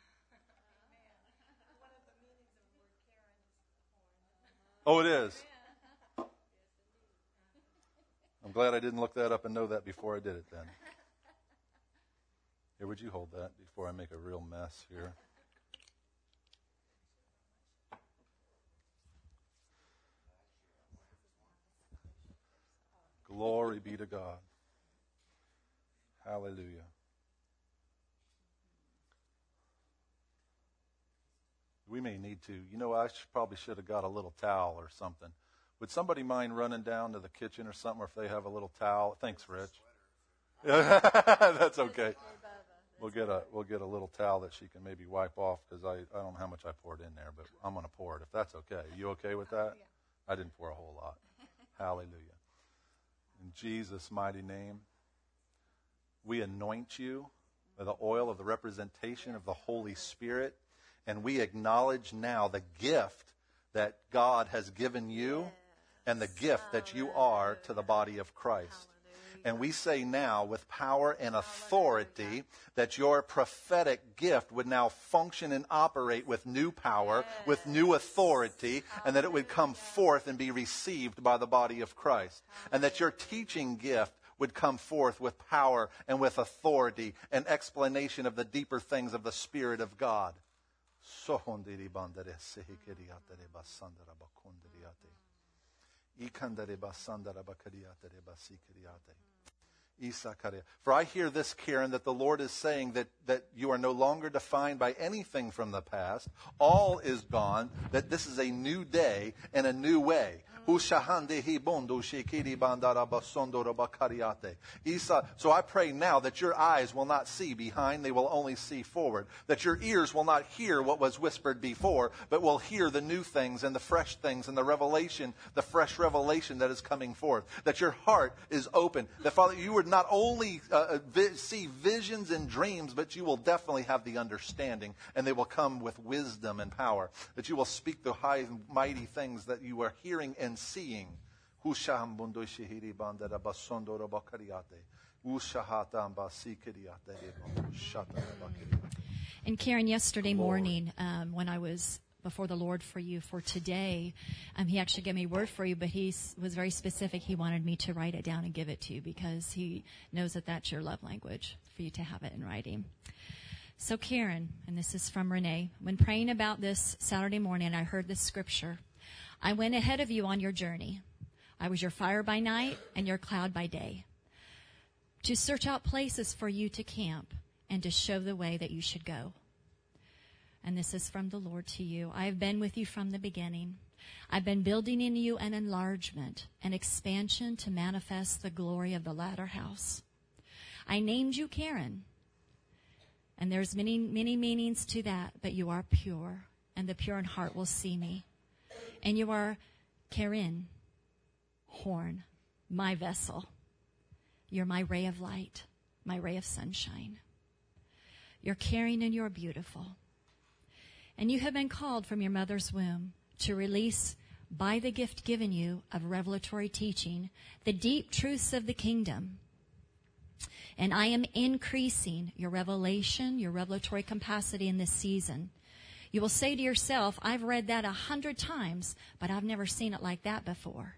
Oh, it is. I'm glad I didn't look that up and know that before I did it then. Here, would you hold that before I make a real mess here? Glory be to God. Hallelujah. We may need to. You know, I should, probably should have got a little towel or something. Would somebody mind running down to the kitchen or something, or if they have a little towel? Thanks, Rich. That's okay. We'll get a we'll get a little towel that she can maybe wipe off, because I, I don't know how much I poured in there, but I'm going to pour it if that's okay. You okay with that? Yeah. I didn't pour a whole lot. Hallelujah. In Jesus' mighty name, we anoint you with the oil of the representation of the Holy Spirit, and we acknowledge now the gift that God has given you and the gift that you are to the body of Christ. And we say now with power and authority that your prophetic gift would now function and operate with new power, with new authority, and that it would come forth and be received by the body of Christ. And that your teaching gift would come forth with power and with authority and explanation of the deeper things of the Spirit of God. For I hear this, Karen, that the Lord is saying that, that you are no longer defined by anything from the past. All is gone, that this is a new day and a new way. So I pray now that your eyes will not see behind, they will only see forward. That your ears will not hear what was whispered before, but will hear the new things and the fresh things and the revelation, the fresh revelation that is coming forth. That your heart is open. That, Father, you would not only uh, vi- see visions and dreams, but you will definitely have the understanding, and they will come with wisdom and power. That you will speak the high and mighty things that you are hearing and seeing. And Karen, yesterday morning, um, when I was before the Lord for you for today, um, he actually gave me a word for you, but he was very specific. He wanted me to write it down and give it to you because he knows that that's your love language, for you to have it in writing. So Karen, and this is from Renee, when praying about this Saturday morning, I heard this scripture. I went ahead of you on your journey. I was your fire by night and your cloud by day, to search out places for you to camp and to show the way that you should go. And this is from the Lord to you. I have been with you from the beginning. I've been building in you an enlargement, an expansion to manifest the glory of the latter house. I named you Karen. And there's many, many meanings to that, but you are pure, and the pure in heart will see me. And you are Karen, horn, my vessel. You're my ray of light, my ray of sunshine. You're caring and you're beautiful. And you have been called from your mother's womb to release, by the gift given you of revelatory teaching, the deep truths of the kingdom. And I am increasing your revelation, your revelatory capacity in this season. You will say to yourself, I've read that a hundred times, but I've never seen it like that before.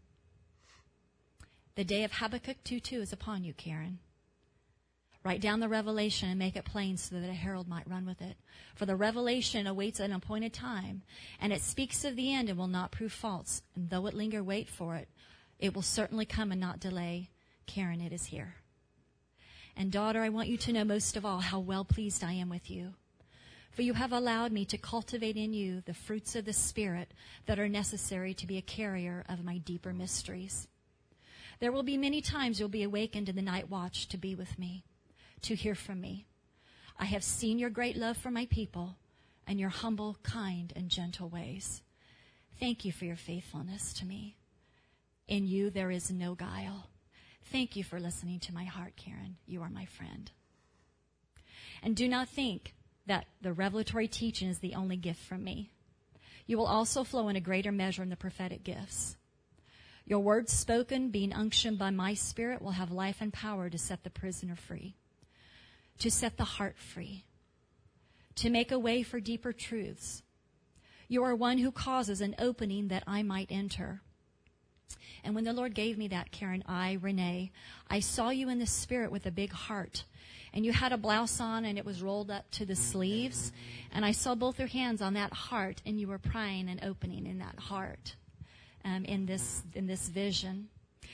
The day of Habakkuk two two is upon you, Karen. Write down the revelation and make it plain so that a herald might run with it. For the revelation awaits an appointed time, and it speaks of the end and will not prove false. And though it linger, wait for it. It will certainly come and not delay. Karen, it is here. And daughter, I want you to know most of all how well pleased I am with you. For you have allowed me to cultivate in you the fruits of the Spirit that are necessary to be a carrier of my deeper mysteries. There will be many times you'll be awakened in the night watch to be with me, to hear from me. I have seen your great love for my people and your humble, kind, and gentle ways. Thank you for your faithfulness to me. In you there is no guile. Thank you for listening to my heart, Karen. You are my friend. And do not think that the revelatory teaching is the only gift from me. You will also flow in a greater measure in the prophetic gifts. Your words spoken, being unctioned by my Spirit, will have life and power to set the prisoner free, to set the heart free, to make a way for deeper truths. You are one who causes an opening that I might enter. And when the Lord gave me that, Karen, I, Renee, I saw you in the Spirit with a big heart. And you had a blouse on and it was rolled up to the sleeves. And I saw both your hands on that heart and you were praying and opening in that heart, um, in this, in this vision.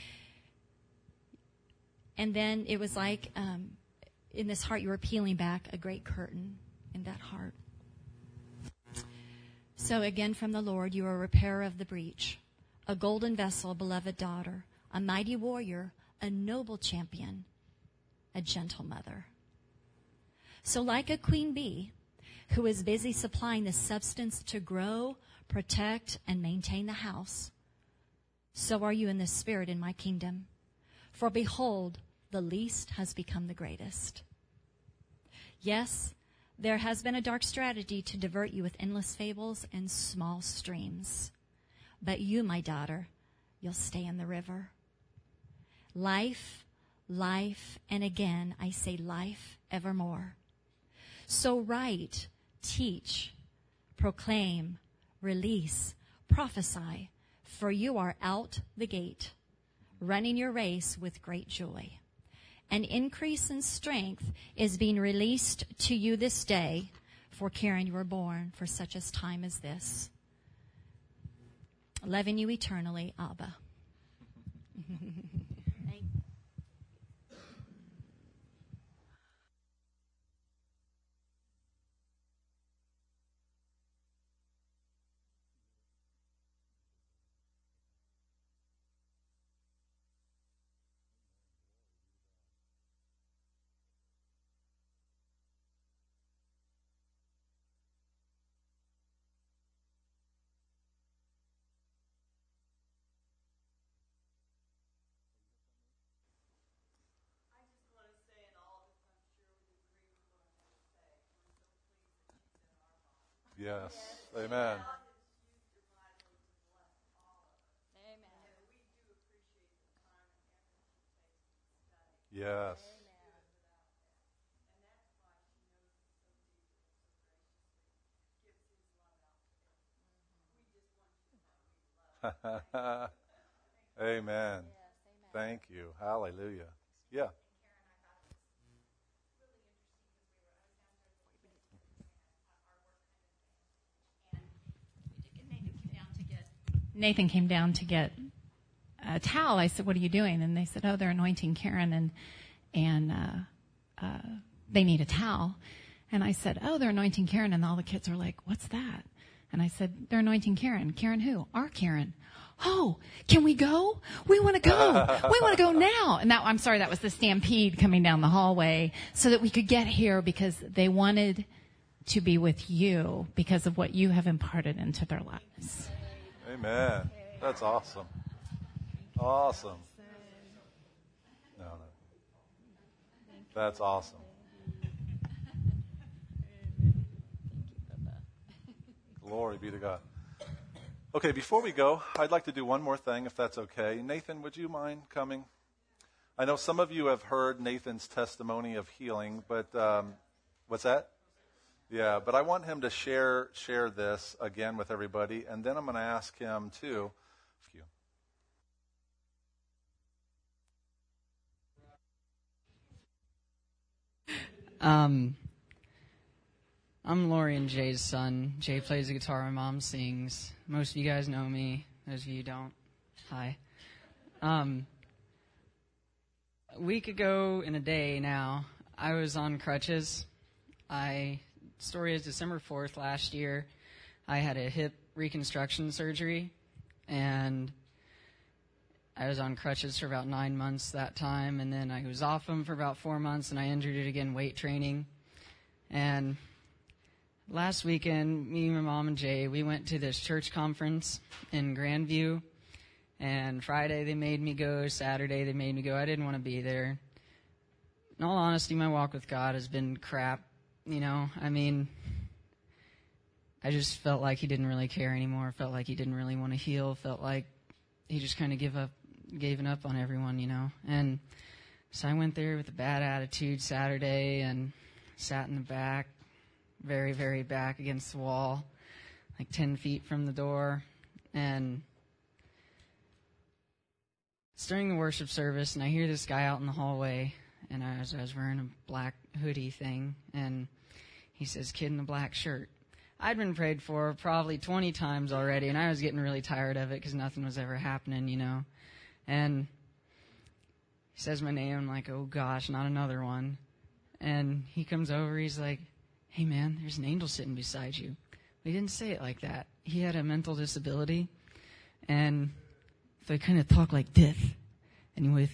And then it was like, um, in this heart you were peeling back a great curtain in that heart. So again from the Lord, you are a repairer of the breach, a golden vessel, a beloved daughter, a mighty warrior, a noble champion, a gentle mother. So like a queen bee who is busy supplying the substance to grow, protect, and maintain the house, so are you in the Spirit in my kingdom. For behold, the least has become the greatest. Yes, there has been a dark strategy to divert you with endless fables and small streams. But you, my daughter, you'll stay in the river. Life, life, and again I say life evermore. So write, teach, proclaim, release, prophesy, for you are out the gate, running your race with great joy. An increase in strength is being released to you this day, for Karen, you were born for such a time as this. Loving you eternally, Abba. Thank you. Yes. Amen. Yes. Amen. Thank you. Hallelujah. Yeah. Nathan came down to get a towel. I said, "What are you doing?" And they said, "Oh, they're anointing Karen, and and uh, uh, they need a towel." And I said, "Oh, they're anointing Karen." And all the kids are like, "What's that?" And I said, "They're anointing Karen." Karen who? Our Karen. Oh, can we go? We want to go. We want to go now. And that, I'm sorry, that was the stampede coming down the hallway so that we could get here because they wanted to be with you because of what you have imparted into their lives. Amen. That's awesome. Awesome. No, no. That's awesome. Glory be to God. Okay, before we go, I'd like to do one more thing, if that's okay. Nathan, would you mind coming? I know some of you have heard Nathan's testimony of healing, but um, what's that? Yeah, but I want him to share share this again with everybody, and then I'm going to ask him too. Excuse Um, I'm Lori and Jay's son. Jay plays the guitar, my mom sings. Most of you guys know me. Those of you who don't, hi. Um, a week ago in a day now, I was on crutches. I, story is December fourth last year, I had a hip reconstruction surgery, and I was on crutches for about nine months that time, and then I was off them for about four months, and I injured it again weight training. And last weekend, me, my mom, and Jay, we went to this church conference in Grandview, and Friday they made me go, Saturday they made me go. I didn't want to be there. In all honesty, my walk with God has been crap you know, I mean, I just felt like he didn't really care anymore. Felt like he didn't really want to heal. Felt like he just kind of give up, given up on everyone, you know. And so I went there with a bad attitude Saturday and sat in the back, very, very back against the wall, like ten feet from the door. And it's during the worship service, and I hear this guy out in the hallway, and I was, I was wearing a black hoodie thing, and he says, "Kid in the black shirt." I'd been prayed for probably twenty times already, and I was getting really tired of it because nothing was ever happening, you know. And he says my name. I'm like, oh, gosh, not another one. And he comes over. He's like, "Hey, man, there's an angel sitting beside you." But he didn't say it like that. He had a mental disability, and so he kind of talked like this, and he was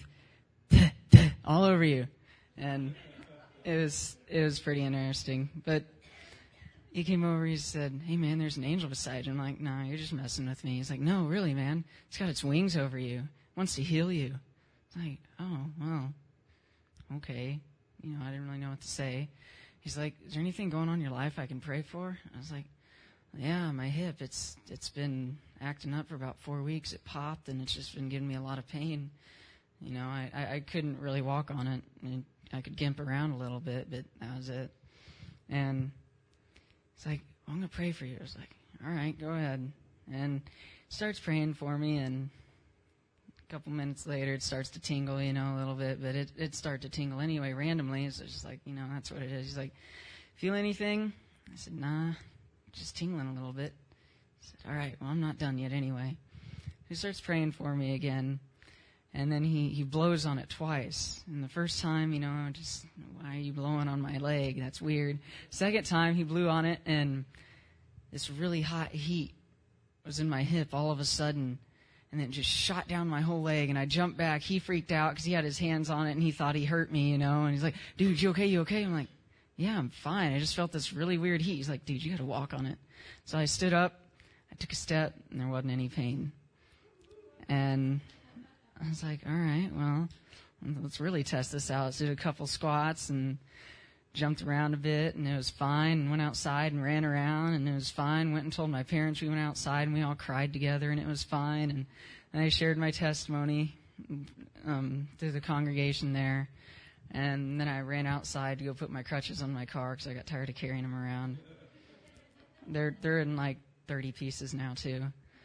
all over you. And it was it was pretty interesting. But he came over, he said, "Hey, man, there's an angel beside you." I'm like, "No, you're just messing with me." He's like, "No, really, man. It's got its wings over you. It wants to heal you." It's like, "Oh, well, okay." You know, I didn't really know what to say. He's like, "Is there anything going on in your life I can pray for?" I was like, "Yeah, my hip, it's it's been acting up for about four weeks. It popped, and it's just been giving me a lot of pain. You know, I, I, I couldn't really walk on it. And I could gimp around a little bit, but that was it." And it's like, "I'm going to pray for you." I was like, "All right, go ahead." And he starts praying for me, and a couple minutes later, it starts to tingle, you know, a little bit, but it, it started to tingle anyway, randomly. So it's just like, you know, that's what it is. He's like, "Feel anything?" I said, "Nah, just tingling a little bit." He said, "All right, well, I'm not done yet anyway." He starts praying for me again, and then he, he blows on it twice. And the first time, you know, just, "Why are you blowing on my leg? That's weird." Second time, he blew on it, and this really hot heat was in my hip all of a sudden, and then it just shot down my whole leg, and I jumped back. He freaked out because he had his hands on it, and he thought he hurt me, you know, and he's like, "Dude, you okay? You okay?" I'm like, "Yeah, I'm fine. I just felt this really weird heat." He's like, "Dude, you got to walk on it." So I stood up, I took a step, and there wasn't any pain. And I was like, all right, well, let's really test this out. So did a couple squats and jumped around a bit, and it was fine, and went outside and ran around, and it was fine. Went and told my parents we went outside, and we all cried together, and it was fine. And, and I shared my testimony um, through the congregation there. And then I ran outside to go put my crutches on my car because I got tired of carrying them around. They're they're in like thirty pieces now too.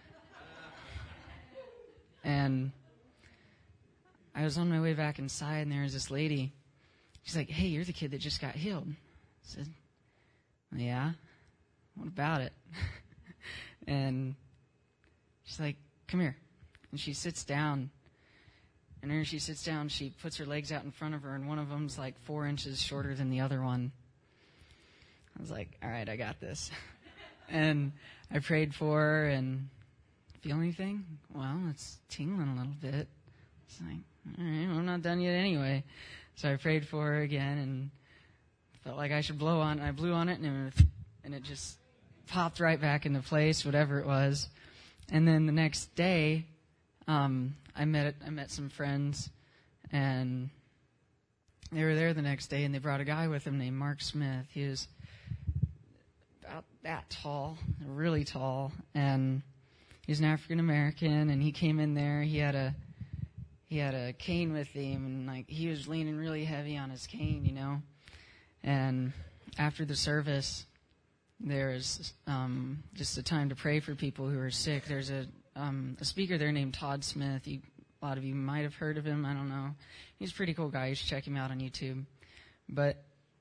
And I was on my way back inside, and there was this lady. She's like, "Hey, you're the kid that just got healed." I said, "Yeah, what about it?" And she's like, "Come here." And she sits down. And when she sits down, she puts her legs out in front of her, and one of them's like four inches shorter than the other one. I was like, all right, I got this. And I prayed for her, and feel anything? Well, it's tingling a little bit. It's like, all right, well, I'm not done yet anyway. So I prayed for her again, and felt like I should blow on it. I blew on it, and it, and it just popped right back into place, whatever it was. And then the next day, um, I met I met some friends, and they were there the next day, and they brought a guy with them named Mark Smith. He was about that tall, really tall, and he's an African American. And he came in there. He had a he had a cane with him, and like he was leaning really heavy on his cane, you know. And after the service, there's um, just a time to pray for people who are sick. There's a um, a speaker there named Todd Smith. You, a lot of you might have heard of him. I don't know. He's a pretty cool guy. You should check him out on YouTube. But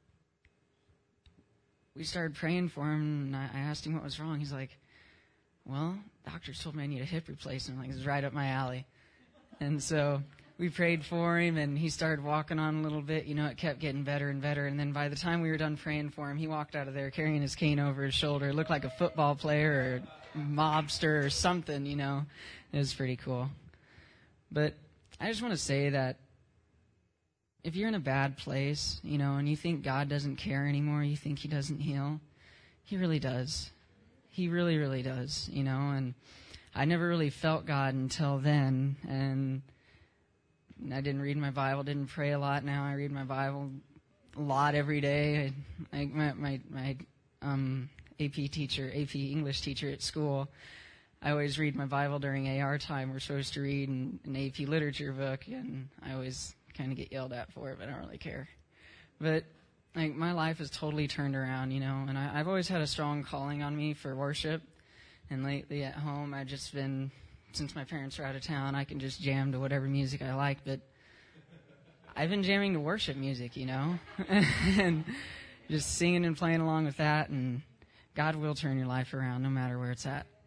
we started praying for him, and I asked him what was wrong. He's like, "Well, doctors told me I need a hip replacement." I'm like, it's right up my alley. And so we prayed for him, and he started walking on a little bit. You know, it kept getting better and better. And then by the time we were done praying for him, he walked out of there carrying his cane over his shoulder. It looked like a football player or a mobster or something, you know. It was pretty cool. But I just want to say that if you're in a bad place, you know, and you think God doesn't care anymore, you think he doesn't heal, he really does. He really, really does, you know. And I never really felt God until then, and I didn't read my Bible, didn't pray a lot. Now I read my Bible a lot every day. I, I, my my, my um, A P teacher, A P English teacher at school, I always read my Bible during A R time. We're supposed to read an, an A P literature book, and I always kind of get yelled at for it, but I don't really care. But like my life has totally turned around, you know, and I, I've always had a strong calling on me for worship. And lately at home, I've just been, since my parents are out of town, I can just jam to whatever music I like, but I've been jamming to worship music, you know, and just singing and playing along with that, and God will turn your life around no matter where it's at.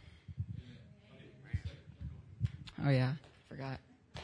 Oh yeah, forgot.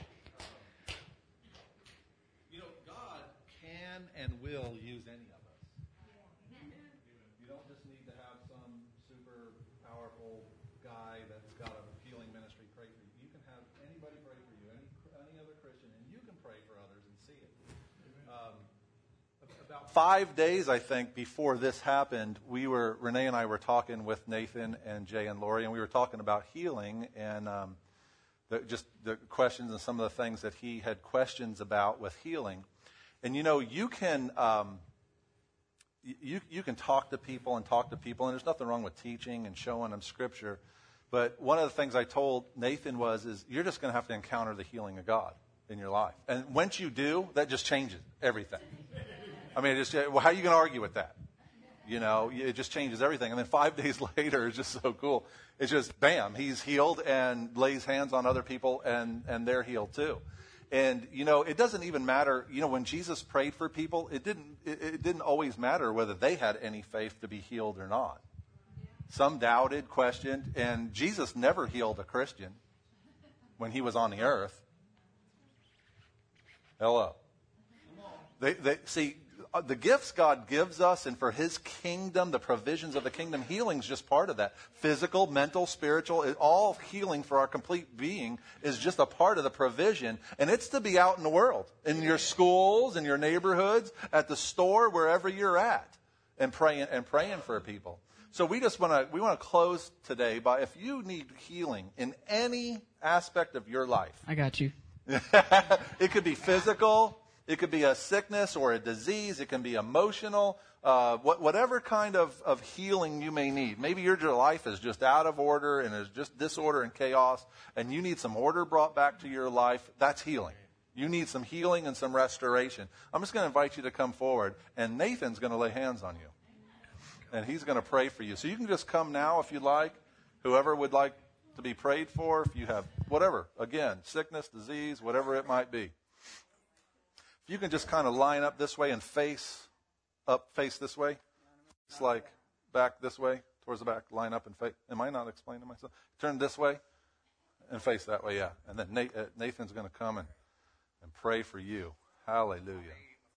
You know, God can and will use any of us. You don't just need to have some super powerful guy that's got a healing ministry pray for you. You can have anybody pray for you, any any other Christian, and you can pray for others and see it. Um, about five days, I think, before this happened, we were Renee and I were talking with Nathan and Jay and Lori, and we were talking about healing and um, the, just the questions and some of the things that he had questions about with healing. And you know, you can. Um, You, you can talk to people and talk to people, and there's nothing wrong with teaching and showing them Scripture. But one of the things I told Nathan was, is you're just going to have to encounter the healing of God in your life. And once you do, that just changes everything. I mean, it just, well, how are you going to argue with that? You know, it just changes everything. And then five days later, it's just so cool. It's just, bam, he's healed and lays hands on other people, and, and they're healed too. And, you know, it doesn't even matter, you know, when Jesus prayed for people, it didn't, it, it didn't always matter whether they had any faith to be healed or not. Some doubted, questioned, and Jesus never healed a Christian when he was on the earth. Hello. They, they, see, the gifts God gives us, and for his kingdom, the provisions of the kingdom, healing's just part of that. Physical, mental, spiritual, it, all healing for our complete being is just a part of the provision. And it's to be out in the world, in your schools, in your neighborhoods, at the store, wherever you're at, and praying and praying for people. So we just want to we want to close today by, if you need healing in any aspect of your life. I got you. It could be physical. It could be a sickness or a disease. It can be emotional. Uh, whatever kind of, of healing you may need. Maybe your life is just out of order and is just disorder and chaos, and you need some order brought back to your life. That's healing. You need some healing and some restoration. I'm just going to invite you to come forward, and Nathan's going to lay hands on you. And he's going to pray for you. So you can just come now if you'd like. Whoever would like to be prayed for, if you have whatever. Again, sickness, disease, whatever it might be. If you can just kind of line up this way and face up, face this way. It's like back this way, towards the back, line up and face. Am I not explaining myself? Turn this way and face that way, yeah. And then Nathan's going to come and, and pray for you. Hallelujah.